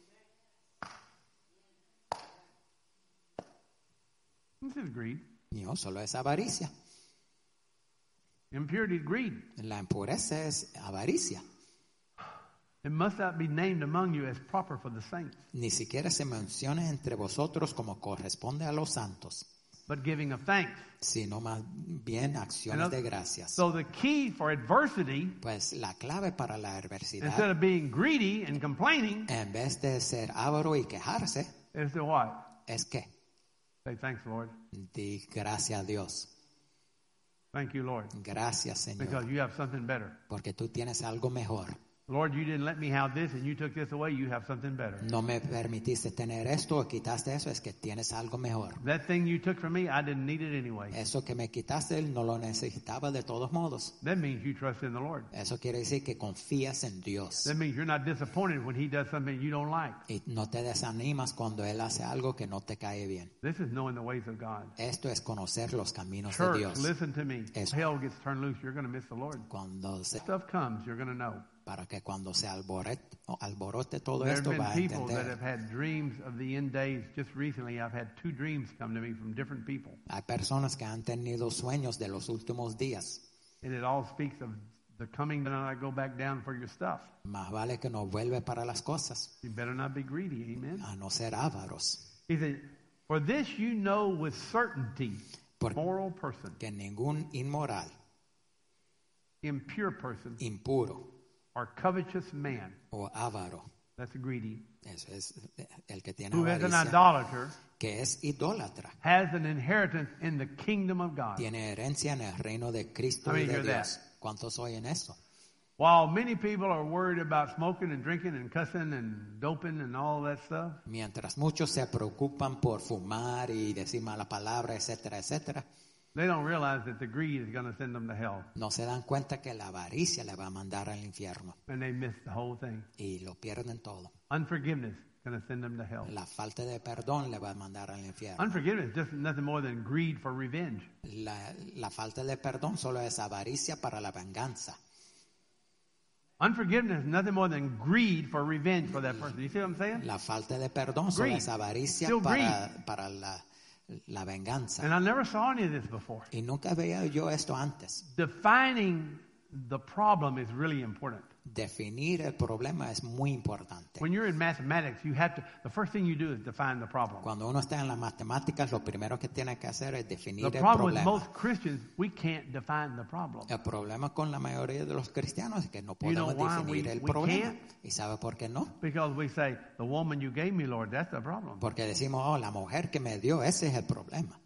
This is greed. No, solo es avaricia. Impurity is greed. La impureza es avaricia. It must not be named among you as proper for the saints, Ni siquiera se menciona entre vosotros como corresponde a los santos, but giving of thanks. sino más bien acciones de gracias. So the key for adversity, Pues la clave para la adversidad, instead of being greedy and complaining, en vez de ser avaro y quejarse, is to what? es que Say thanks, Lord. di gracias a Dios. Thank you, Lord. Gracias, Because Señor, you have something better. porque tú tienes algo mejor. Lord, you didn't let me have this and you took this away. You have something better. No me permitiste tener esto o quitaste eso, es que tienes algo mejor. That thing you took from me, I didn't need it anyway. Eso que me quitaste, no lo necesitaba de todos modos. That means you trust in the Lord. Eso quiere decir que confías en Dios That means you're not disappointed when He does something you don't like. y no te desanimas cuando Él hace algo que no te cae bien. This is knowing the ways of God. Esto es conocer los caminos de Church, Dios. listen to me. Es- Hell gets turned loose, you're going to miss the Lord. Cuando se, Stuff comes, you're going to know. para que cuando se alborote, alborote todo There have esto been va a people that have entender. had dreams of the end days. Just recently, I've had two dreams come to me from different people. Hay personas que han tenido sueños de los últimos días. And it all speaks of the coming, and I go back down for your stuff. Más vale que no vuelve para las cosas, You better not be greedy, amen? a no ser ávaros. He said, for this you know with certainty, Por- moral person, Que ningún inmoral, impure person, impuro or covetous man o avaro That's greedy. Eso es el que tiene Who is an avaricia, idolater que es idólatra. has an inheritance in the kingdom of God. Tiene herencia en el reino de Cristo How y many de hear Dios. ¿Cuántos oyen eso? While many people are worried about smoking and drinking and cussing and doping and all that stuff, Mientras muchos se preocupan por fumar y decir mala palabra, etcétera, etcétera, they don't realize that the greed is going to send them to hell. no se dan cuenta que la avaricia le va a mandar al infierno And they miss the whole thing. y lo pierden todo. Unforgiveness is going to send them to hell. La falta de perdón le va a mandar al infierno. Unforgiveness is just nothing more than greed for revenge. La, la falta de perdón solo es avaricia para la venganza. Unforgiveness is nothing more than greed for revenge for that person. You see what I'm saying? La falta de perdón solo Greed. es avaricia Still para, para la, la venganza. And I never saw any of this before. Y nunca veía yo esto antes. Defining the problem is really important. Definir el problema es muy importante. When you're in mathematics, you have to, the first thing you do is define the problem. Cuando uno está en las matemáticas, lo primero que tiene que hacer es definir The el problem with problema. most Christians, we can't define the problem. El problema con la mayoría de los cristianos es que no You know podemos why definir we- el we problema. can't? ¿Y sabe por qué no? Because we say, the woman you gave me, Lord, that's the problem. Porque decimos, oh, la mujer que me dio, ese es el problema.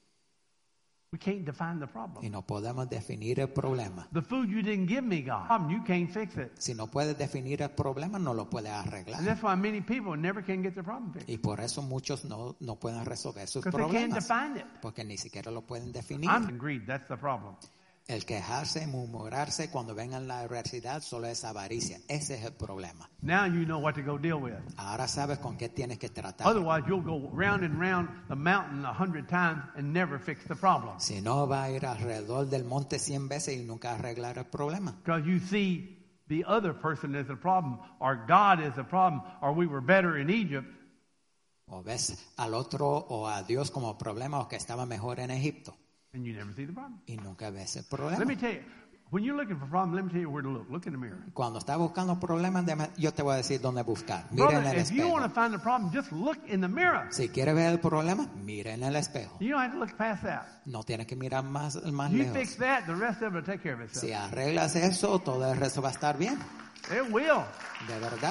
We can't define the Y problem. no podemos definir el problema. The food you didn't give me, God, you can't fix it. Si no puedes definir el problema, no lo puedes arreglar. And that's why many people never can get their problem fixed. Y por eso muchos no, no pueden resolver sus Because they can't problemas. define it. Porque ni siquiera lo pueden definir. I'm in greed, that's the problem. El quejarse y murmurarse cuando vengan la adversidad solo es avaricia. Ese es el problema. Now you know what to go deal with. Ahora sabes con qué tienes que tratar. Otherwise, you'll go round and round the mountain a hundred times and never fix the problem. Si no, va a ir alrededor del monte cien veces y nunca arreglar el problema. Because you see the other person as a problem, or God is a problem, or we were better in Egypt. O ves al otro o a Dios como problema o que estaba mejor en Egipto. And you never see the problem. Y nunca ves el Let problema. me tell you, when you're looking for problems, let me tell you where to look. Look in the mirror. Cuando estás buscando problemas, déjame- yo te voy a decir dónde buscar. Mira en Brother, el if you want to espejo. find the problem, just look in the mirror. Si quieres ver el problema, mira en el espejo. You don't have to look past that. No tienes que mirar más, más You lejos. fix that, the rest of it will take care of itself. Si arreglas eso, todo el resto va a estar bien. It will. De verdad.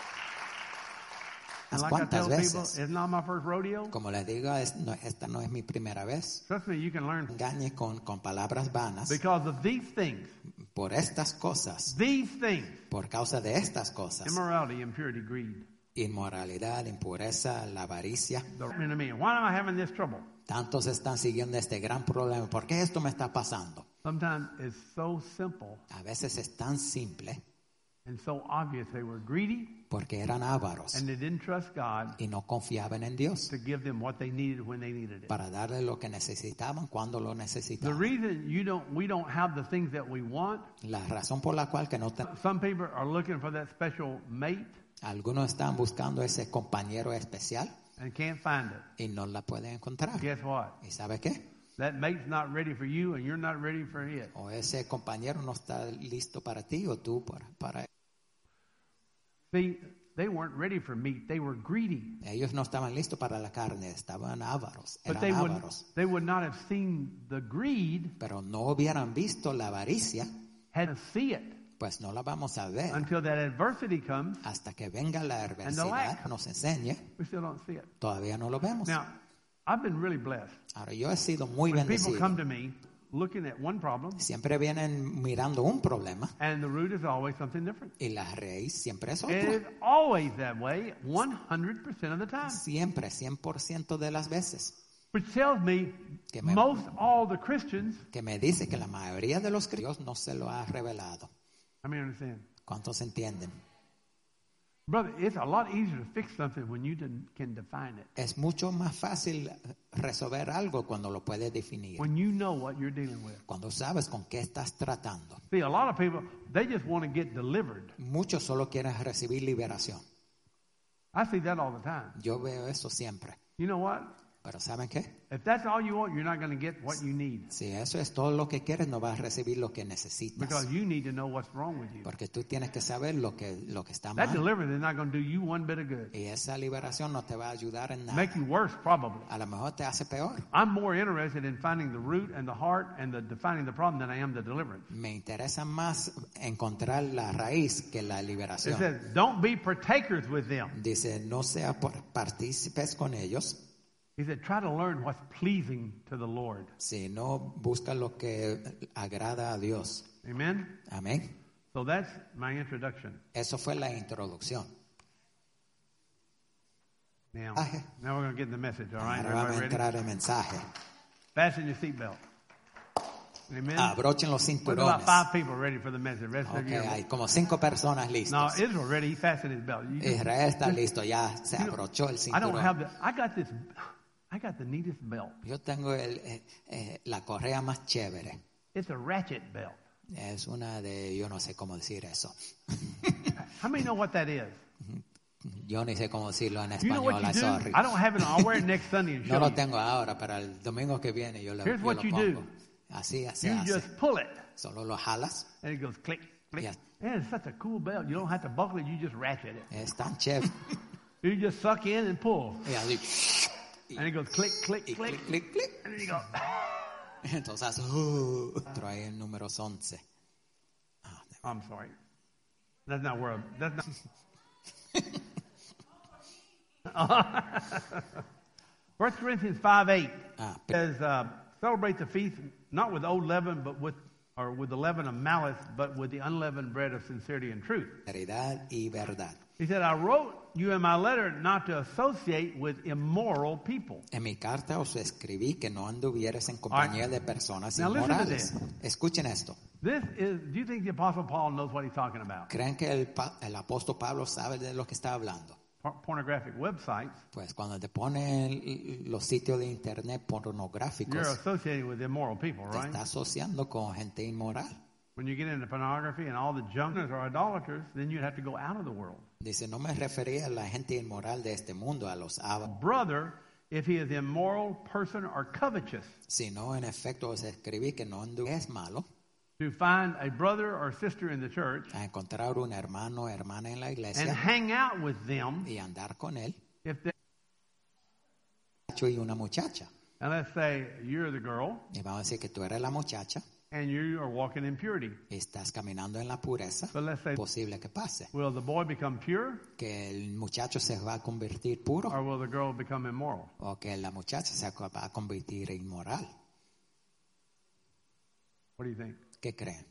And ¿Unas like I cuántas tell people, veces? it's not my first rodeo. Como les digo, es- no- esta no es mi primera vez. Trust me, you can learn. Engañe con, con palabras vanas. Because of these things, Por estas cosas, these things, por causa de estas cosas, immorality, impurity, greed, inmoralidad, impureza, la avaricia, the enemy. Why am I having this trouble? tantos están siguiendo este gran problema. ¿Por qué esto me está pasando? Sometimes it's so simple A veces es tan simple and so obvious. They were greedy porque eran ávaros and they didn't trust God y no confiaban en Dios to give them what they needed when they needed it. para darle lo que necesitaban cuando lo The necesitaban. reason you don't, we don't have the things that we want, La razón por la cual que no te- some people are looking for that special mate algunos están buscando ese compañero especial and can't find it. y no la pueden encontrar. Guess what? ¿Y sabe qué? That mate's not ready for you and you're not ready for it. O ese compañero no está listo para ti o tú para, para See, they weren't ready for meat. They were greedy. ellos no estaban listos para la carne, estaban ávaros, But eran they would, ávaros. they would not have seen the greed, Pero no hubieran visto la avaricia, had to see it pues no la vamos a ver until that adversity comes. hasta que venga la lack. adversidad, nos enseñe, We still don't see it. todavía no lo vemos. Now, I've been really blessed. Ahora yo he sido muy When people bendecido. come to me looking at one problem, Siempre vienen mirando un problema and the root is always something different. y la raíz siempre es It otra. is always that way, one hundred percent of the time. Siempre, cien por ciento de las veces. Which tells me Que me- most all the Christians, Que me dice que la mayoría de los cristianos no se lo ha revelado. I mean, understand. ¿Cuántos entienden? Brother, it's a lot easier to fix something when you didn't- can define it. Es mucho más fácil resolver algo cuando lo puedes definir. When you know what you're dealing with. Cuando sabes con qué estás tratando. See, a lot of people, they just want to get delivered. Muchos solo quieren recibir liberación. I see that all the time. Yo veo eso siempre. You know what? Pero ¿saben qué? If that's all you want, you're not going to get what you need. Si eso es todo lo que quieres, no vas a recibir lo que necesitas. Because you need to know what's wrong with you. Porque tú tienes que saber lo que, lo que está That mal. deliverance is not going to do you one bit of good. Y esa liberación no te va a ayudar en nada. Make you worse, probably. A lo mejor te hace peor. I'm more interested in finding the root and the heart and the defining the problem than I am the deliverance. Me interesa más encontrar la raíz que la It liberación. says, don't be partakers with them. Dice, no sea por- partícipes con ellos, He said, try to learn what's pleasing to the Lord. sino busca lo que agrada a Dios. Amen? Amén. So that's my introduction. Eso fue la introducción. Now, Aje. now we're going to get in the message, all right? Ahora vamos a Everybody ready? entrar el mensaje. Fasten your seatbelt. Amen? Abrochen los There's about cinturones. five people ready for the message. The rest of Ok, you are- hay como cinco personas No, listas. Israel ready. He fastened his belt. You just- Israel está listo, ya se you know, abrochó el I don't have cinturón. the. I got this. I got the neatest belt. Yo tengo el, eh, eh, la correa más chévere. It's a ratchet belt. Es una de, yo no sé cómo decir eso. How many know what that is? Yo ni sé cómo decirlo en You know what español, you do? sorry. I don't have it on. I'll wear it next Sunday and No show lo you. tengo ahora, para el domingo que viene yo, lo- Here's yo what lo you pongo. do. Así se You hace. just pull it, Solo lo jalas. and it goes click, click. Yes. And it's such a cool belt. You don't have to buckle it. You just ratchet it. Es tan chévere. You just suck in and pull, Y así, and it goes click, click, y click, clic, clic, clic. and then you go. Entonces, hace, uh, trae el número once. Ah, I'm sorry. That's not where. That's not. First Corinthians five eight Ah, says, uh, "Celebrate the feast not with old leaven, but with or with the leaven of malice, but with the unleavened bread of sincerity and truth." Caridad y verdad. He said, "I wrote you in my letter not to associate with immoral people." En mi carta os escribí que no anduvieres en compañía de personas Now listen to inmorales. Escuchen esto. This is. Do you think the Apostle Paul knows what he's talking about? ¿Creen que el, pa- el apóstol Pablo sabe de lo que está hablando? Por- pornographic websites. Pues cuando te ponen los sitios de internet You're pornográficos, associating with immoral people, te right? está asociando con gente inmoral. When you get into pornography and all the junkers are idolaters, then you'd have to go out of the world. Dice, no me refería a la gente inmoral de este mundo, a los ab- Brother, if he is immoral person or covetous, sino en efecto os escribí que no andu es malo to find a brother or sister in the church a encontrar un hermano o hermana en la and iglesia hang out with them, y andar con él, if they, y una muchacha. and let's say you're the girl Y vamos a decir que tú eres la muchacha and you are walking in purity. y estás caminando en la pureza, But let's say, posible que pase. will the boy become pure Que el muchacho se va a convertir puro or will the girl become immoral? o que la muchacha se va a convertir inmoral. What do you think? ¿Qué creen?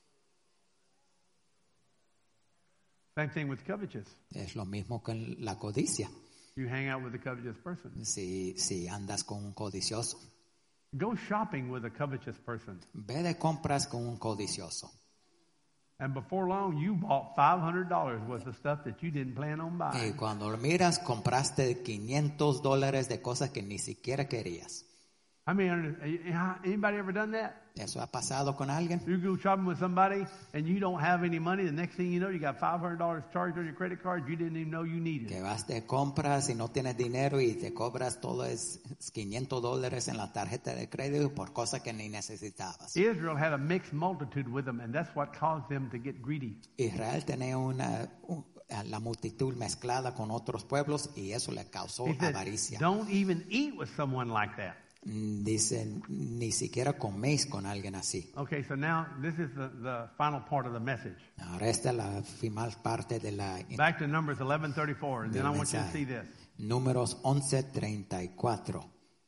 Same thing with covetous. Es lo mismo con la codicia. You hang out with a covetous person. Si, si andas con un codicioso, Go shopping with a covetous person. ve de compras con un codicioso. And before long, you bought five hundred dollars worth of stuff that you didn't plan on Y buying. cuando lo miras, compraste quinientos dólares de cosas que ni siquiera querías. I mean, anybody ever done that? ¿Eso ha pasado con alguien? You go shopping with somebody and you don't have any money. The next thing you know, you got five hundred dollars charged on your credit card you didn't even know you needed. Que vas de compras y no tienes dinero y te cobras todo es quinientos dólares en la tarjeta de crédito por cosas que ni necesitabas. Israel had a mixed multitude with them, and that's what caused them to get greedy. Israel tenía una, un- la multitud mezclada con otros pueblos y eso le causó He said, avaricia. don't even eat with someone like that. Mm, Dicen, ni siquiera coméis con alguien así. Okay, so now this is the, the final part of the message. Ahora esta es la final parte de la Back to Numbers eleven thirty-four, and then I del want you to mensaje. see this. Números once treinta y cuatro.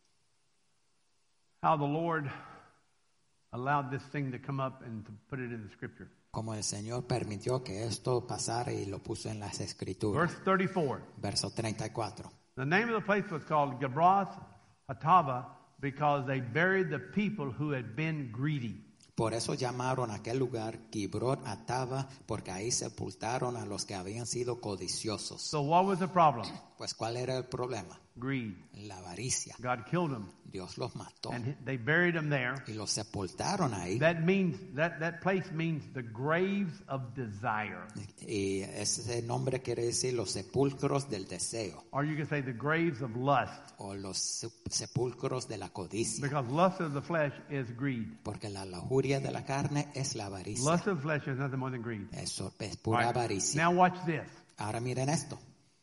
How the Lord allowed this thing to come up and to put it in the scripture. Como el Señor permitió que esto pasara y lo puso en las escrituras. Verse thirty-four. Verso treinta y cuatro. The name of the place was called Gibroth Hatava because they buried the people who had been greedy. Por eso llamaron a aquel lugar Kibrot Ataba, porque ahí sepultaron a los que habían sido codiciosos. So what was the problem? Pues ¿cuál era el problema? Greed. La avaricia. God killed them. Dios los mató And they buried them there. y los sepultaron ahí. That means, that, that place means the graves of desire. Y ese nombre quiere decir los sepulcros del deseo Or you can say the graves of lust. o los se- sepulcros de la codicia. Because lust of the flesh is greed. Porque la lujuria de la carne es la avaricia. Lust of the flesh is nothing more than greed. Eso es All pura right. avaricia. Now watch this. Ahora miren esto.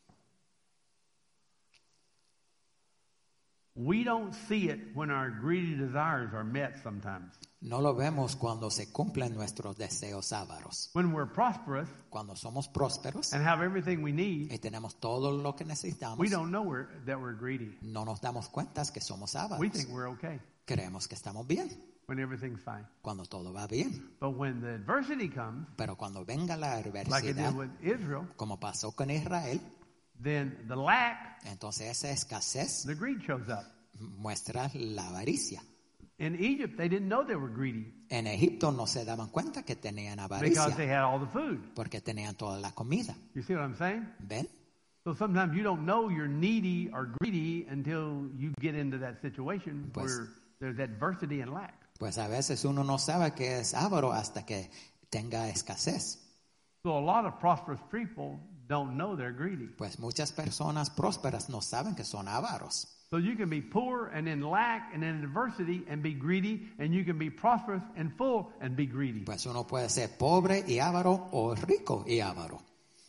We don't see it when our greedy desires are met sometimes. No lo vemos cuando se cumplen nuestros deseos ávaros. When we're prosperous Cuando somos prósperos and have everything we need, y tenemos todo lo que necesitamos, we don't know we're, that we're greedy. no nos damos cuenta que somos We ávaros. think we're okay Creemos que estamos bien when everything's fine. cuando todo va bien. But when the adversity comes, Pero cuando venga la like it adversidad, did with Israel, como pasó con Israel, then the lack, entonces esa escasez the greed shows up. muestra la avaricia. In Egypt, they didn't know they were greedy En Egipto no se daban cuenta que tenían because they avaricia had all the food. porque tenían toda la comida. You see what I'm saying? ¿Ven? So sometimes you don't know you're needy or greedy until you get into that situation Pues- where there's adversity and lack. Pues a veces uno no sabe que es avaro hasta que tenga escasez. So a lot of prosperous people don't know they're greedy. Pues muchas personas prósperas no saben que son avaros. So you can be poor and in lack and in adversity and be greedy, and you can be prosperous and full and be greedy. Pues uno puede ser pobre y avaro o rico y avaro.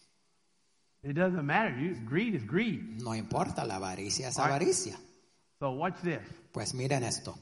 It doesn't matter. You, greed is greed. No importa, la avaricia es Right. avaricia. So watch this. Pues miren esto.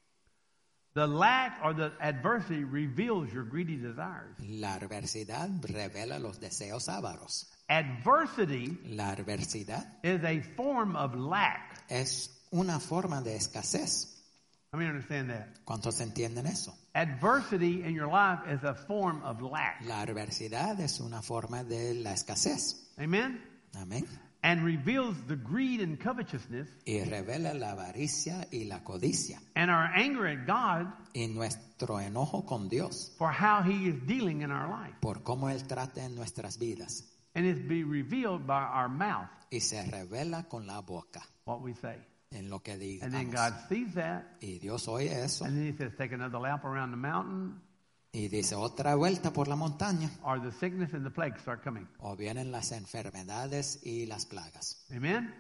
The lack or the adversity reveals your greedy desires. La adversidad revela los deseos avaros. Adversity La adversidad is a form of lack. es una forma de escasez. How many understand that? ¿Cuántos entienden eso? Adversity in your life is a form of lack. La adversidad es una forma de la escasez. Amen? Amén. And reveals the greed and covetousness Y revela la avaricia y la codicia. and our anger at God Y nuestro enojo con Dios for how He is dealing in our life. por cómo Él trata en nuestras vidas. And it's be revealed by our mouth, Y se revela con la boca what we say. en lo que And then digamos. God sees that, Y Dios oye eso. and then He says, take another lap around the mountain, Y dice otra vuelta por la montaña. or the sickness and the plague start coming. O vienen las enfermedades y las plagas. Amen?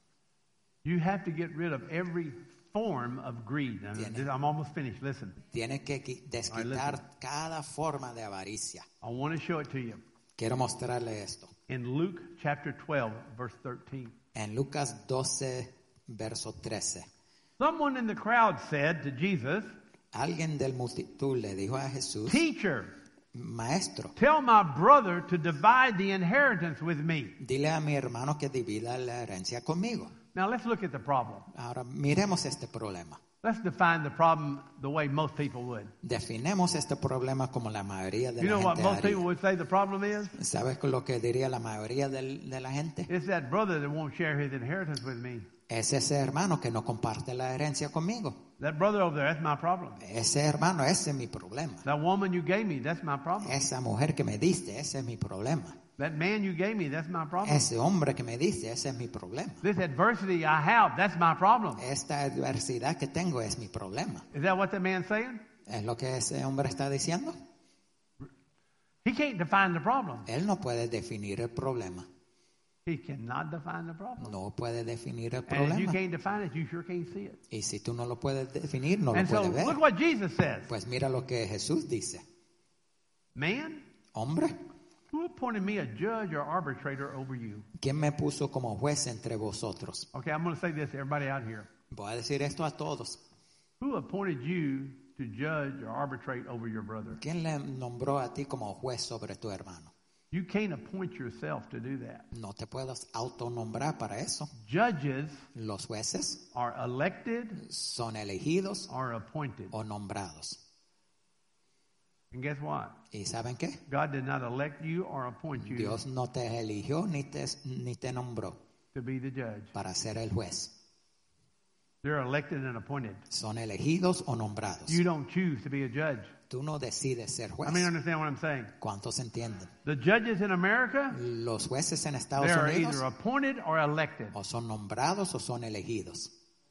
You have to get rid of every form of greed. And Tiene. I'm almost finished. Listen, Tiene que qui- desquitar cada forma de avaricia. I want to show it to you. Quiero mostrarle esto. In Luke chapter twelve, verse thirteen. En Lucas doce, verso trece. Someone in the crowd said to Jesus, Alguien del multitud le dijo a Jesús, Teacher, Maestro, tell my brother to divide the inheritance with me. dile a mi hermano que divida la herencia conmigo. Now let's look at the problem. Ahora miremos este problema. Let's define the problem the way most people would. Definemos este problema como la mayoría de You know la what gente most people haría. would say the problem is? ¿Sabes lo que diría la mayoría del- de la gente? It's that brother that won't share his inheritance with me. Es ese hermano que no comparte la herencia conmigo. That brother over there, that's my problem. Ese hermano, ese es mi problema. That woman you gave me, that's my problem. Esa mujer que me diste, ese es mi problema. That man you gave me, that's my problem. Ese hombre que me diste, ese es mi problema. This adversity I have, that's my problem. Esta adversidad que tengo es mi problema. Is that what that man's saying? ¿Es lo que ese hombre está diciendo? He can't define the problem. Él no puede definir el problema. He cannot define the problem. No puede definir el And if you problema. can't define it, you sure can't see it. Y si tú no lo puedes definir, no lo And so puedes ver. look what Jesus says. Pues mira lo que Jesús dice. Man, Hombre, who appointed me a judge or arbitrator over you? ¿quién me puso como juez entre vosotros? Okay, I'm going to say this to everybody out here. Voy a decir esto a todos. Who appointed you to judge or arbitrate over your brother? ¿Quién le nombró a ti como juez sobre tu hermano? You can't appoint yourself to do that. No te puedes autonombrar para eso. Judges Los jueces are elected son elegidos or appointed. o nombrados. And guess what? ¿Y saben qué? God did not elect you or appoint you Dios no te eligió ni te, ni te nombró to be the judge. para ser el juez. They're elected and appointed. Son elegidos o nombrados. You don't choose to be a judge. Tú no decides ser I juez. mean, understand what I'm saying? ¿Cuántos entienden? The judges in America, Los jueces en Estados they are Unidos either appointed or elected. o son nombrados o son elegidos.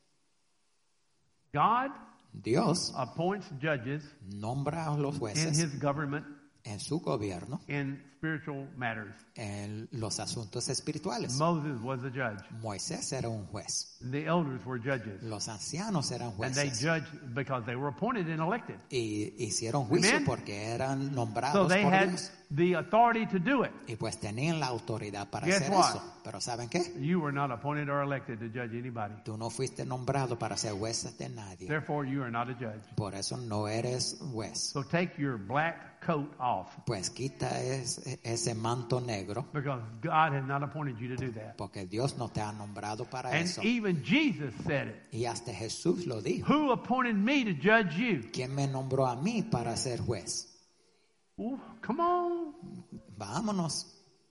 God Dios appoints judges nombra a los in jueces his government en su gobierno in spiritual matters. en los asuntos espirituales. Moses was a judge. Moisés era un juez. The elders were judges. Los ancianos eran And they jueces. judged because they were appointed and elected. Y hicieron juicio Amen. porque eran So nombrados they por had Dios. the authority to do it. Y pues tenían la autoridad para Guess hacer what? eso. Pero ¿saben qué? You were not appointed or elected to judge anybody. Tú no fuiste nombrado para ser juez de nadie. Therefore, you are not a judge. Por eso no eres juez. So take your black coat off Pues quita es- ese manto negro because God has not appointed you to do that. porque Dios no te ha nombrado para And eso. even Jesus said it. Y hasta Jesús lo dijo. Who appointed me to judge you? ¿Quién me nombró a mí para ser juez? Ooh, come on. Vámonos.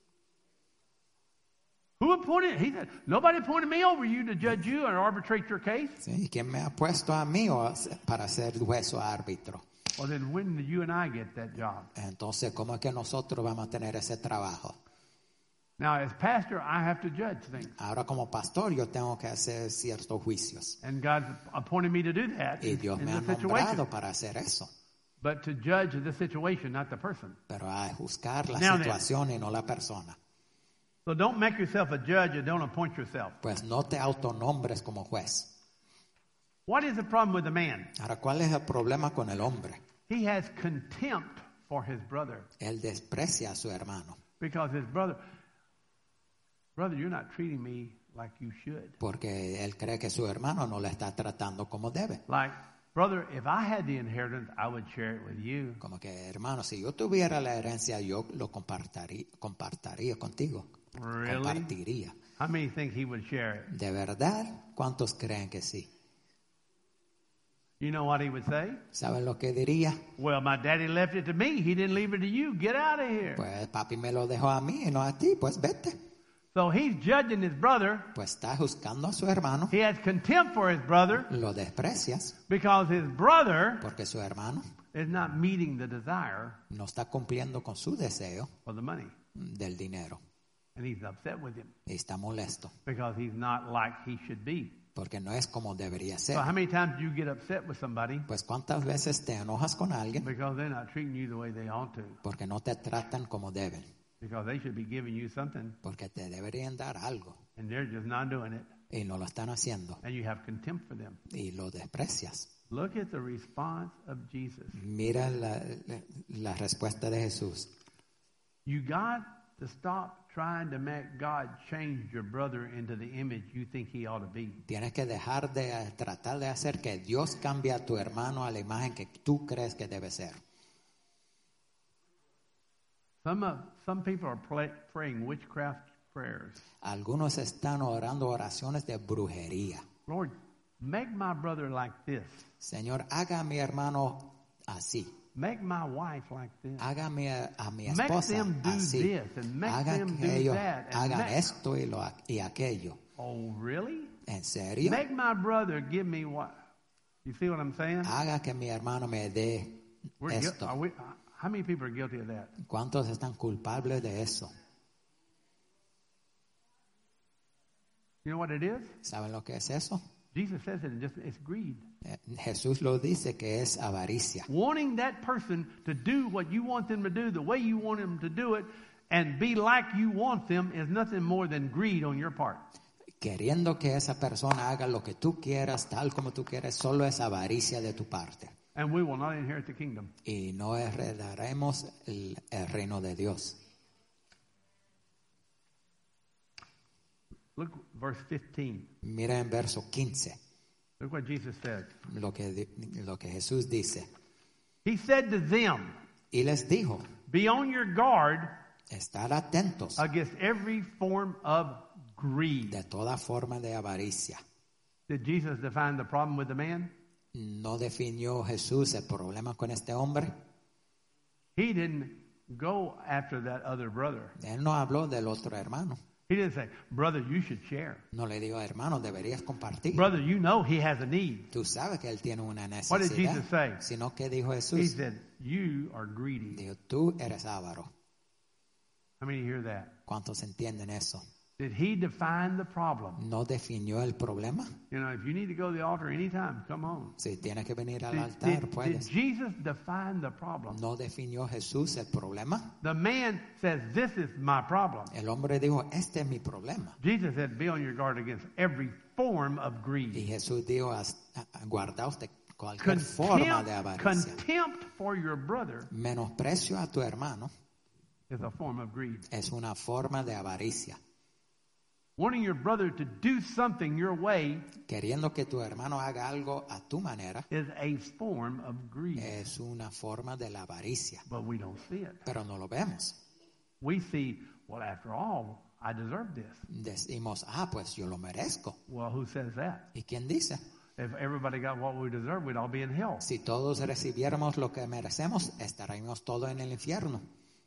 Who appointed? He said, nobody appointed me over you to judge you or arbitrate your case. ¿Sí? ¿Quién me ha puesto a mí o para ser juez o árbitro? Well, then when did you and I get that job? Entonces, ¿cómo es que nosotros vamos a tener ese trabajo? Now, as pastor, I have to judge things. Ahora como pastor yo tengo que hacer ciertos juicios. And God appointed me to do that Y in, Dios in me ha the situation. nombrado para hacer eso. But to judge the situation, not the person. Pero a juzgar la Now then. situación y no la persona. So don't make yourself a judge and don't appoint yourself. Pues no te autonombres como juez. What is the problem with the man? Ahora, ¿cuál es el problema con el hombre? He has contempt for his brother Él desprecia a su hermano. because his brother, brother, you're not treating me like you should. Porque él cree que su hermano no le está tratando como debe. Like, brother, if I had the inheritance, I would share it with you. Como que, hermano, si yo tuviera la herencia, yo lo compartiría, compartiría contigo. Really? Compartiría. How many think he would share it? ¿De verdad? ¿Cuántos creen que sí? You know what he would say? ¿Saben lo que diría? Well, my daddy left it to me. He didn't leave it to you. Get out of here. Pues papi me lo dejó a mí y no a ti, pues vete. So he's judging his brother. Pues está juzgando a su hermano, He has contempt for his brother lo desprecias because his brother porque su hermano is not meeting the desire no está cumpliendo con su deseo for the money. del dinero And he's upset with him y está molesto because he's not like he should be. porque no es como debería ser. So how many times do you get upset with somebody Pues cuántas veces te enojas con alguien because they're not treating you the way they ought to? porque no te tratan como deben, Because they should be giving you something porque te deberían dar algo and they're just not doing it. y no lo están haciendo And you have contempt for them. y lo desprecias. Look at the response of Jesus. Mira la, la respuesta de Jesús. You got to stop trying to make God change your brother into the image you think he ought to be. Tienes que dejar de eh, tratar de hacer que Dios cambie a tu hermano a la imagen que tú crees que debe ser. Some of, some people are play, praying witchcraft prayers. Algunos están orando oraciones de brujería. Lord, make my brother like this. Señor, haga a mi hermano así. Make my wife like this. Haga a mi, a mi Make esposa them do así. this and make Haga them que do ellos that and hagan make- esto y, lo, y aquello. Oh, really? ¿En serio? Make my brother give me what? You see what I'm saying? Haga que mi hermano me dé We're guil- esto. are we, how many people are guilty of that? ¿Cuántos están culpables de eso? You know what it is? ¿Saben lo que es eso? Jesus says it, and just it's greed. Eh, Jesús lo dice que es avaricia. Wanting that person to do what you want them to do, the way you want them to do it, and be like you want them is nothing more than greed on your part. Queriendo que esa persona haga lo que tú quieras, tal como tú quieres, solo es avaricia de tu parte. And we will not inherit the kingdom. Y no heredaremos el, el reino de Dios. Look, verse fifteen. Mira en verso quince Look what Jesus said. lo que, di- lo que Jesús dice. He said to them, Y les dijo, be on your guard estar atentos against every form of greed. de toda forma de avaricia. Did Jesus define the problem with the man? ¿No definió Jesús el problema con este hombre? He didn't go after that other brother. Él no habló del otro hermano. He didn't say, brother, you should share. No le digo, hermano, deberías compartir. Brother, you know he has a need. Tú sabes que él tiene una What did Jesus necesidad. say? Sino que dijo He Jesús, said, you are greedy. dijo, tú eres avaro. How many hear that? ¿Cuántos entienden eso? Did he define the problem? ¿No definió el problema? You know, if you need to go to the altar anytime, come on. Si tienes que venir al Did, altar, did- did puedes. Jesus define the problem? ¿No definió Jesús el problema? The man says, this is my problem. El hombre dijo, este es mi problema. Jesus said, be on your guard against every form of Y greed. Jesús dijo, "As- a- guardaos de cualquier forma de Contempt, avaricia. contempt for your brother Menosprecio a tu hermano is a form of greed. es una forma de avaricia. Wanting your brother to do something your way Queriendo que tu hermano haga algo a tu manera is a form of greed. es una forma de la avaricia. But we don't see it. Pero no lo vemos. We see, well, after all, I deserve this. Decimos, ah, pues yo lo merezco. Well, who says that? ¿Y quién dice? If everybody got what we deserve, we'd all be in hell. Si todos recibiéramos lo que merecemos, estaríamos todos en el infierno.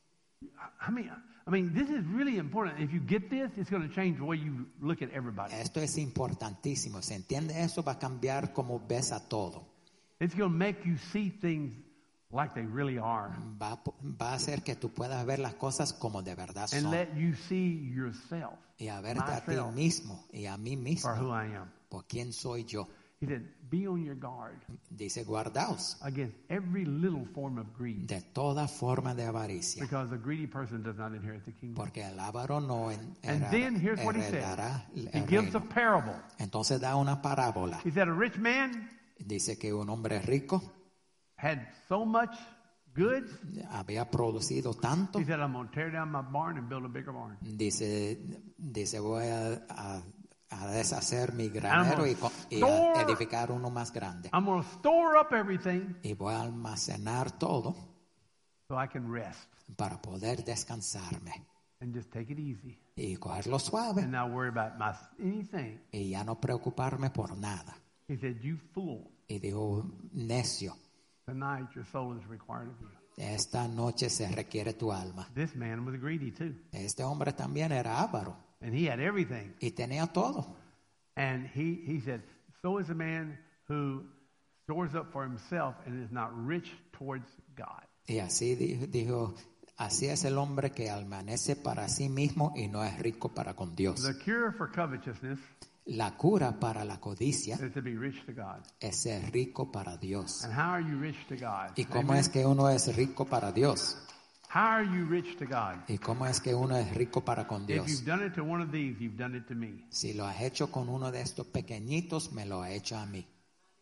I mean, I mean, this is really important. If you get this, it's going to change the way you look at everybody. Esto es importantísimo. Si entiende eso, va a cambiar cómo ves a todo. It's going to make you see things like they really are, Va, a po- va a hacer que tú puedas ver las cosas como de verdad and son. let you see yourself Y a verte a ti myself mismo y a mí for who mismo. I am. ¿Por quién soy yo? He said, be on your guard Dice, guardaos against every little form of greed, de toda forma de avaricia. because a greedy person does not inherit the kingdom. Porque el avaro no en- And hereda- then here's what he said. heredará el He gives a reino. parable. Entonces da una parábola. He said, a rich man Dice que un hombre rico had so much goods. había producido tanto. He said, I'm going to tear down my barn and build a bigger barn. Dice, dice voy a, a- a deshacer mi granero y, co- y a Store- edificar uno más grande. I'm going to store up everything Y voy a almacenar todo so I can rest para poder descansarme and just take it easy y cogerlo suave and not worry about my, anything. y ya no preocuparme por nada. He said, you fool, Y dijo, necio, tonight your soul is required of you. esta noche se requiere tu alma. This man was greedy too. Este hombre también era avaro And he had everything. y tenía todo. And he, he said, so is a man who stores up for himself and is not rich towards God. Y así di- dijo, así es el hombre que amanece para sí mismo y no es rico para con Dios. The cure for covetousness La cura para la codicia is to be rich to God. es ser rico para Dios. And how are you rich to God? ¿Y cómo Amen? es que uno es rico para Dios? How are you rich to God? ¿Y cómo es que uno es rico para con If Dios? you've done it to one of these, you've done it to me. Si lo has hecho con uno de estos pequeñitos, me lo ha hecho a mí.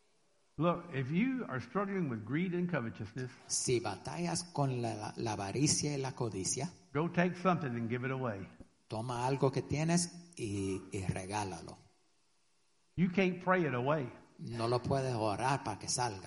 Look, if you are struggling with greed and covetousness, Si batallas con la, la avaricia y la codicia, go take something and give it away. toma algo que tienes y, y regálalo. You can't pray it away. No lo puedes orar para que salga.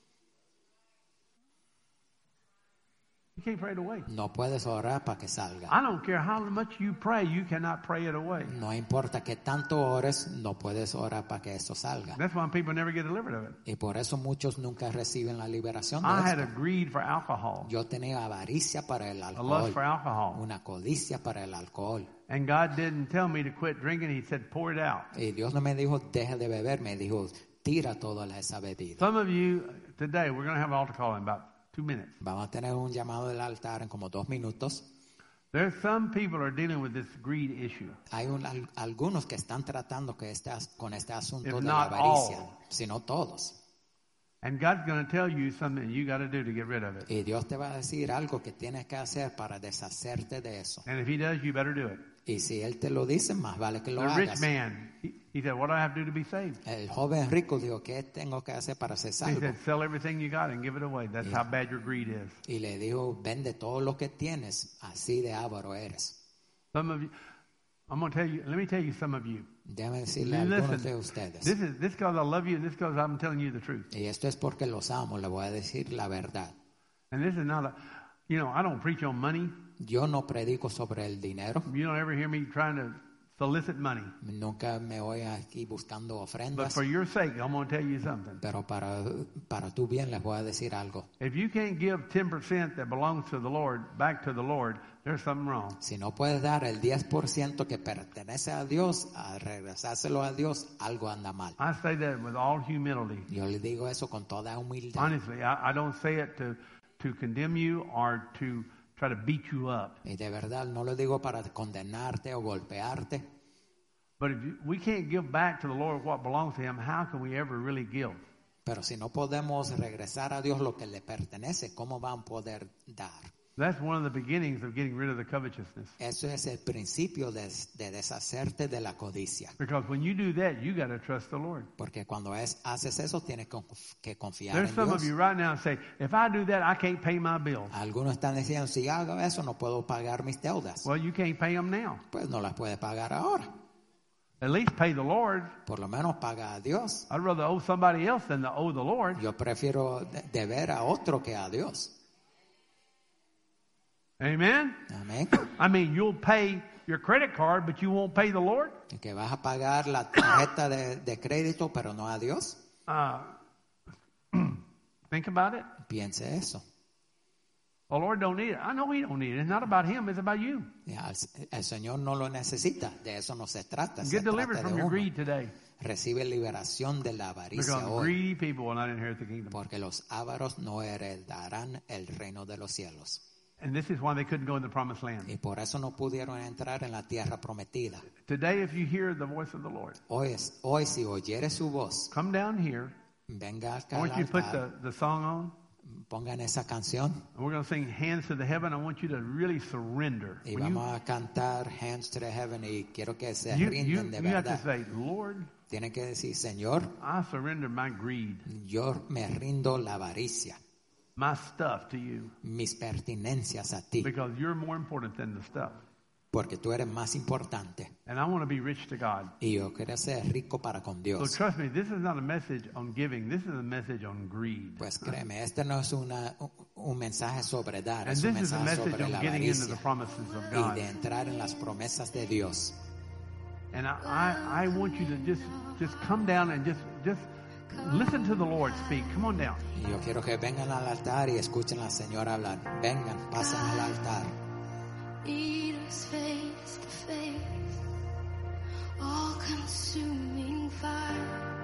You can't pray it away. No puedes orar para que salga. I don't care how much you pray, you cannot pray it away. No importa que tanto ores, no puedes orar para que esto salga. That's why people never get delivered of it. Y por eso muchos nunca reciben la liberación de I had a esto. greed for alcohol, Yo tenía avaricia para el a lust alcohol, for alcohol. una codicia para el alcohol. And God didn't tell me to quit drinking. He said, pour it out. Y Dios no me dijo, deja de beber, me dijo, tira toda esa bebida. Some of you, today, we're going to have an altar call in about two minutes. Vamos a tener un llamado del altar en como dos minutos. There's some people are dealing with this greed issue. Hay un- al- algunos que están tratando que este as- con este asunto If de la not avaricia, all. sino todos. And God's going to tell you something you got to do to get rid of it. Y Dios te va a decir algo que tienes que hacer para deshacerte de eso. And if He does, you better do it. Y si Él te lo dice, más vale que lo The rich hagas. man, he, he said, what do I have to do to be saved? El joven rico dijo, ¿qué tengo que hacer para ser He salvo? said, sell everything you got and give it away. That's how bad your greed is. Y le dijo, vende todo lo que tienes, así de avaro eres. Some of you, I'm going to tell you, let me tell you some of you. Déjame decirle a algunos de Listen, ustedes. this is this because I love you and this because I'm telling you the truth. Y esto es porque los amo, le voy a decir la verdad. And this is not a, you know, I don't preach on money. Yo no predico sobre el dinero. You don't ever hear me trying to solicit money. Nunca me voy aquí buscando But ofrendas. for your sake, I'm going to tell you something. Pero para, para tu bien les voy a decir algo. If you can't give ten percent that belongs to the Lord back to the Lord, there's something wrong. Si no puedes dar el diez por ciento que pertenece a Dios, a regresárselo a Dios, algo anda mal. I say that with all humility. Yo le digo eso con toda humildad. Honestly, I, I don't say it to, to condemn you or to try to beat you up. Y de verdad no lo digo para condenarte o golpearte. But if you, we can't give back to the Lord what belongs to Him, how can we ever really give? Pero si no podemos regresar a Dios lo que le pertenece, ¿cómo van a poder dar? That's one of the beginnings of getting rid of the covetousness. Eso es el principio de, de deshacerte de la codicia. Because when you do that, you got to trust the Lord. Porque cuando es, haces eso, tienes que, que confiar There's en some of Dios. you right now say, if I do that, I can't pay my bills. Algunos están diciendo, si hago eso, no puedo pagar mis deudas. Well, you can't pay them now. Pues no las puedes pagar ahora. At least pay the Lord. Por lo menos paga a Dios. I'd rather owe somebody else than to owe the Lord. Yo prefiero de- deber a otro que a Dios. Amen? Amén. I mean, you'll pay your credit card, but you won't pay the Lord? Que vas a pagar la tarjeta de, de crédito, pero no a Dios. Uh, think about it. Piense eso. The Lord don't need it. I know He don't need it. It's not about Him. It's about you. Ya, El, el Señor no lo necesita. De eso no se trata. Se Get delivered trata from de your uno. greed today. Recibe liberación de la avaricia Because hoy. greedy people will not inherit the kingdom. Porque los ávaros no heredarán el reino de los cielos. And this is why they couldn't go in the promised land. Y por eso no pudieron entrar en la tierra prometida. Today, if you hear the voice of the Lord, Hoy, es- hoy si oyeres su voz, come down here. venga I acá al want you to put altar, the, the song on. pongan esa canción And we're going to sing Hands to the Heaven. I want you to really surrender. y When you, vamos a cantar Hands to the Heaven y quiero que se you, you, rinden de you have to verdad. say, Lord, Tienen que decir, Señor, I surrender my greed, yo me rindo la avaricia, my stuff to you. mis pertenencias a ti, Because you're more important than the stuff. porque tú eres más importante And I want to be rich to God. y yo quiero ser rico para con So Dios. trust me, this is not a message on giving. This is a message on greed. Pues créeme, este no es una, un mensaje sobre dar, And es un this is a mensaje message sobre la on getting into the avaricia promises of y God. de entrar en las promesas de Dios. And I, I, I want you to just, just come down and just, just listen to the Lord speak. Come on down. Y yo quiero que vengan al altar y escuchen al Señor hablar. Vengan, pasen al altar. Meet us face to face, all consuming fire.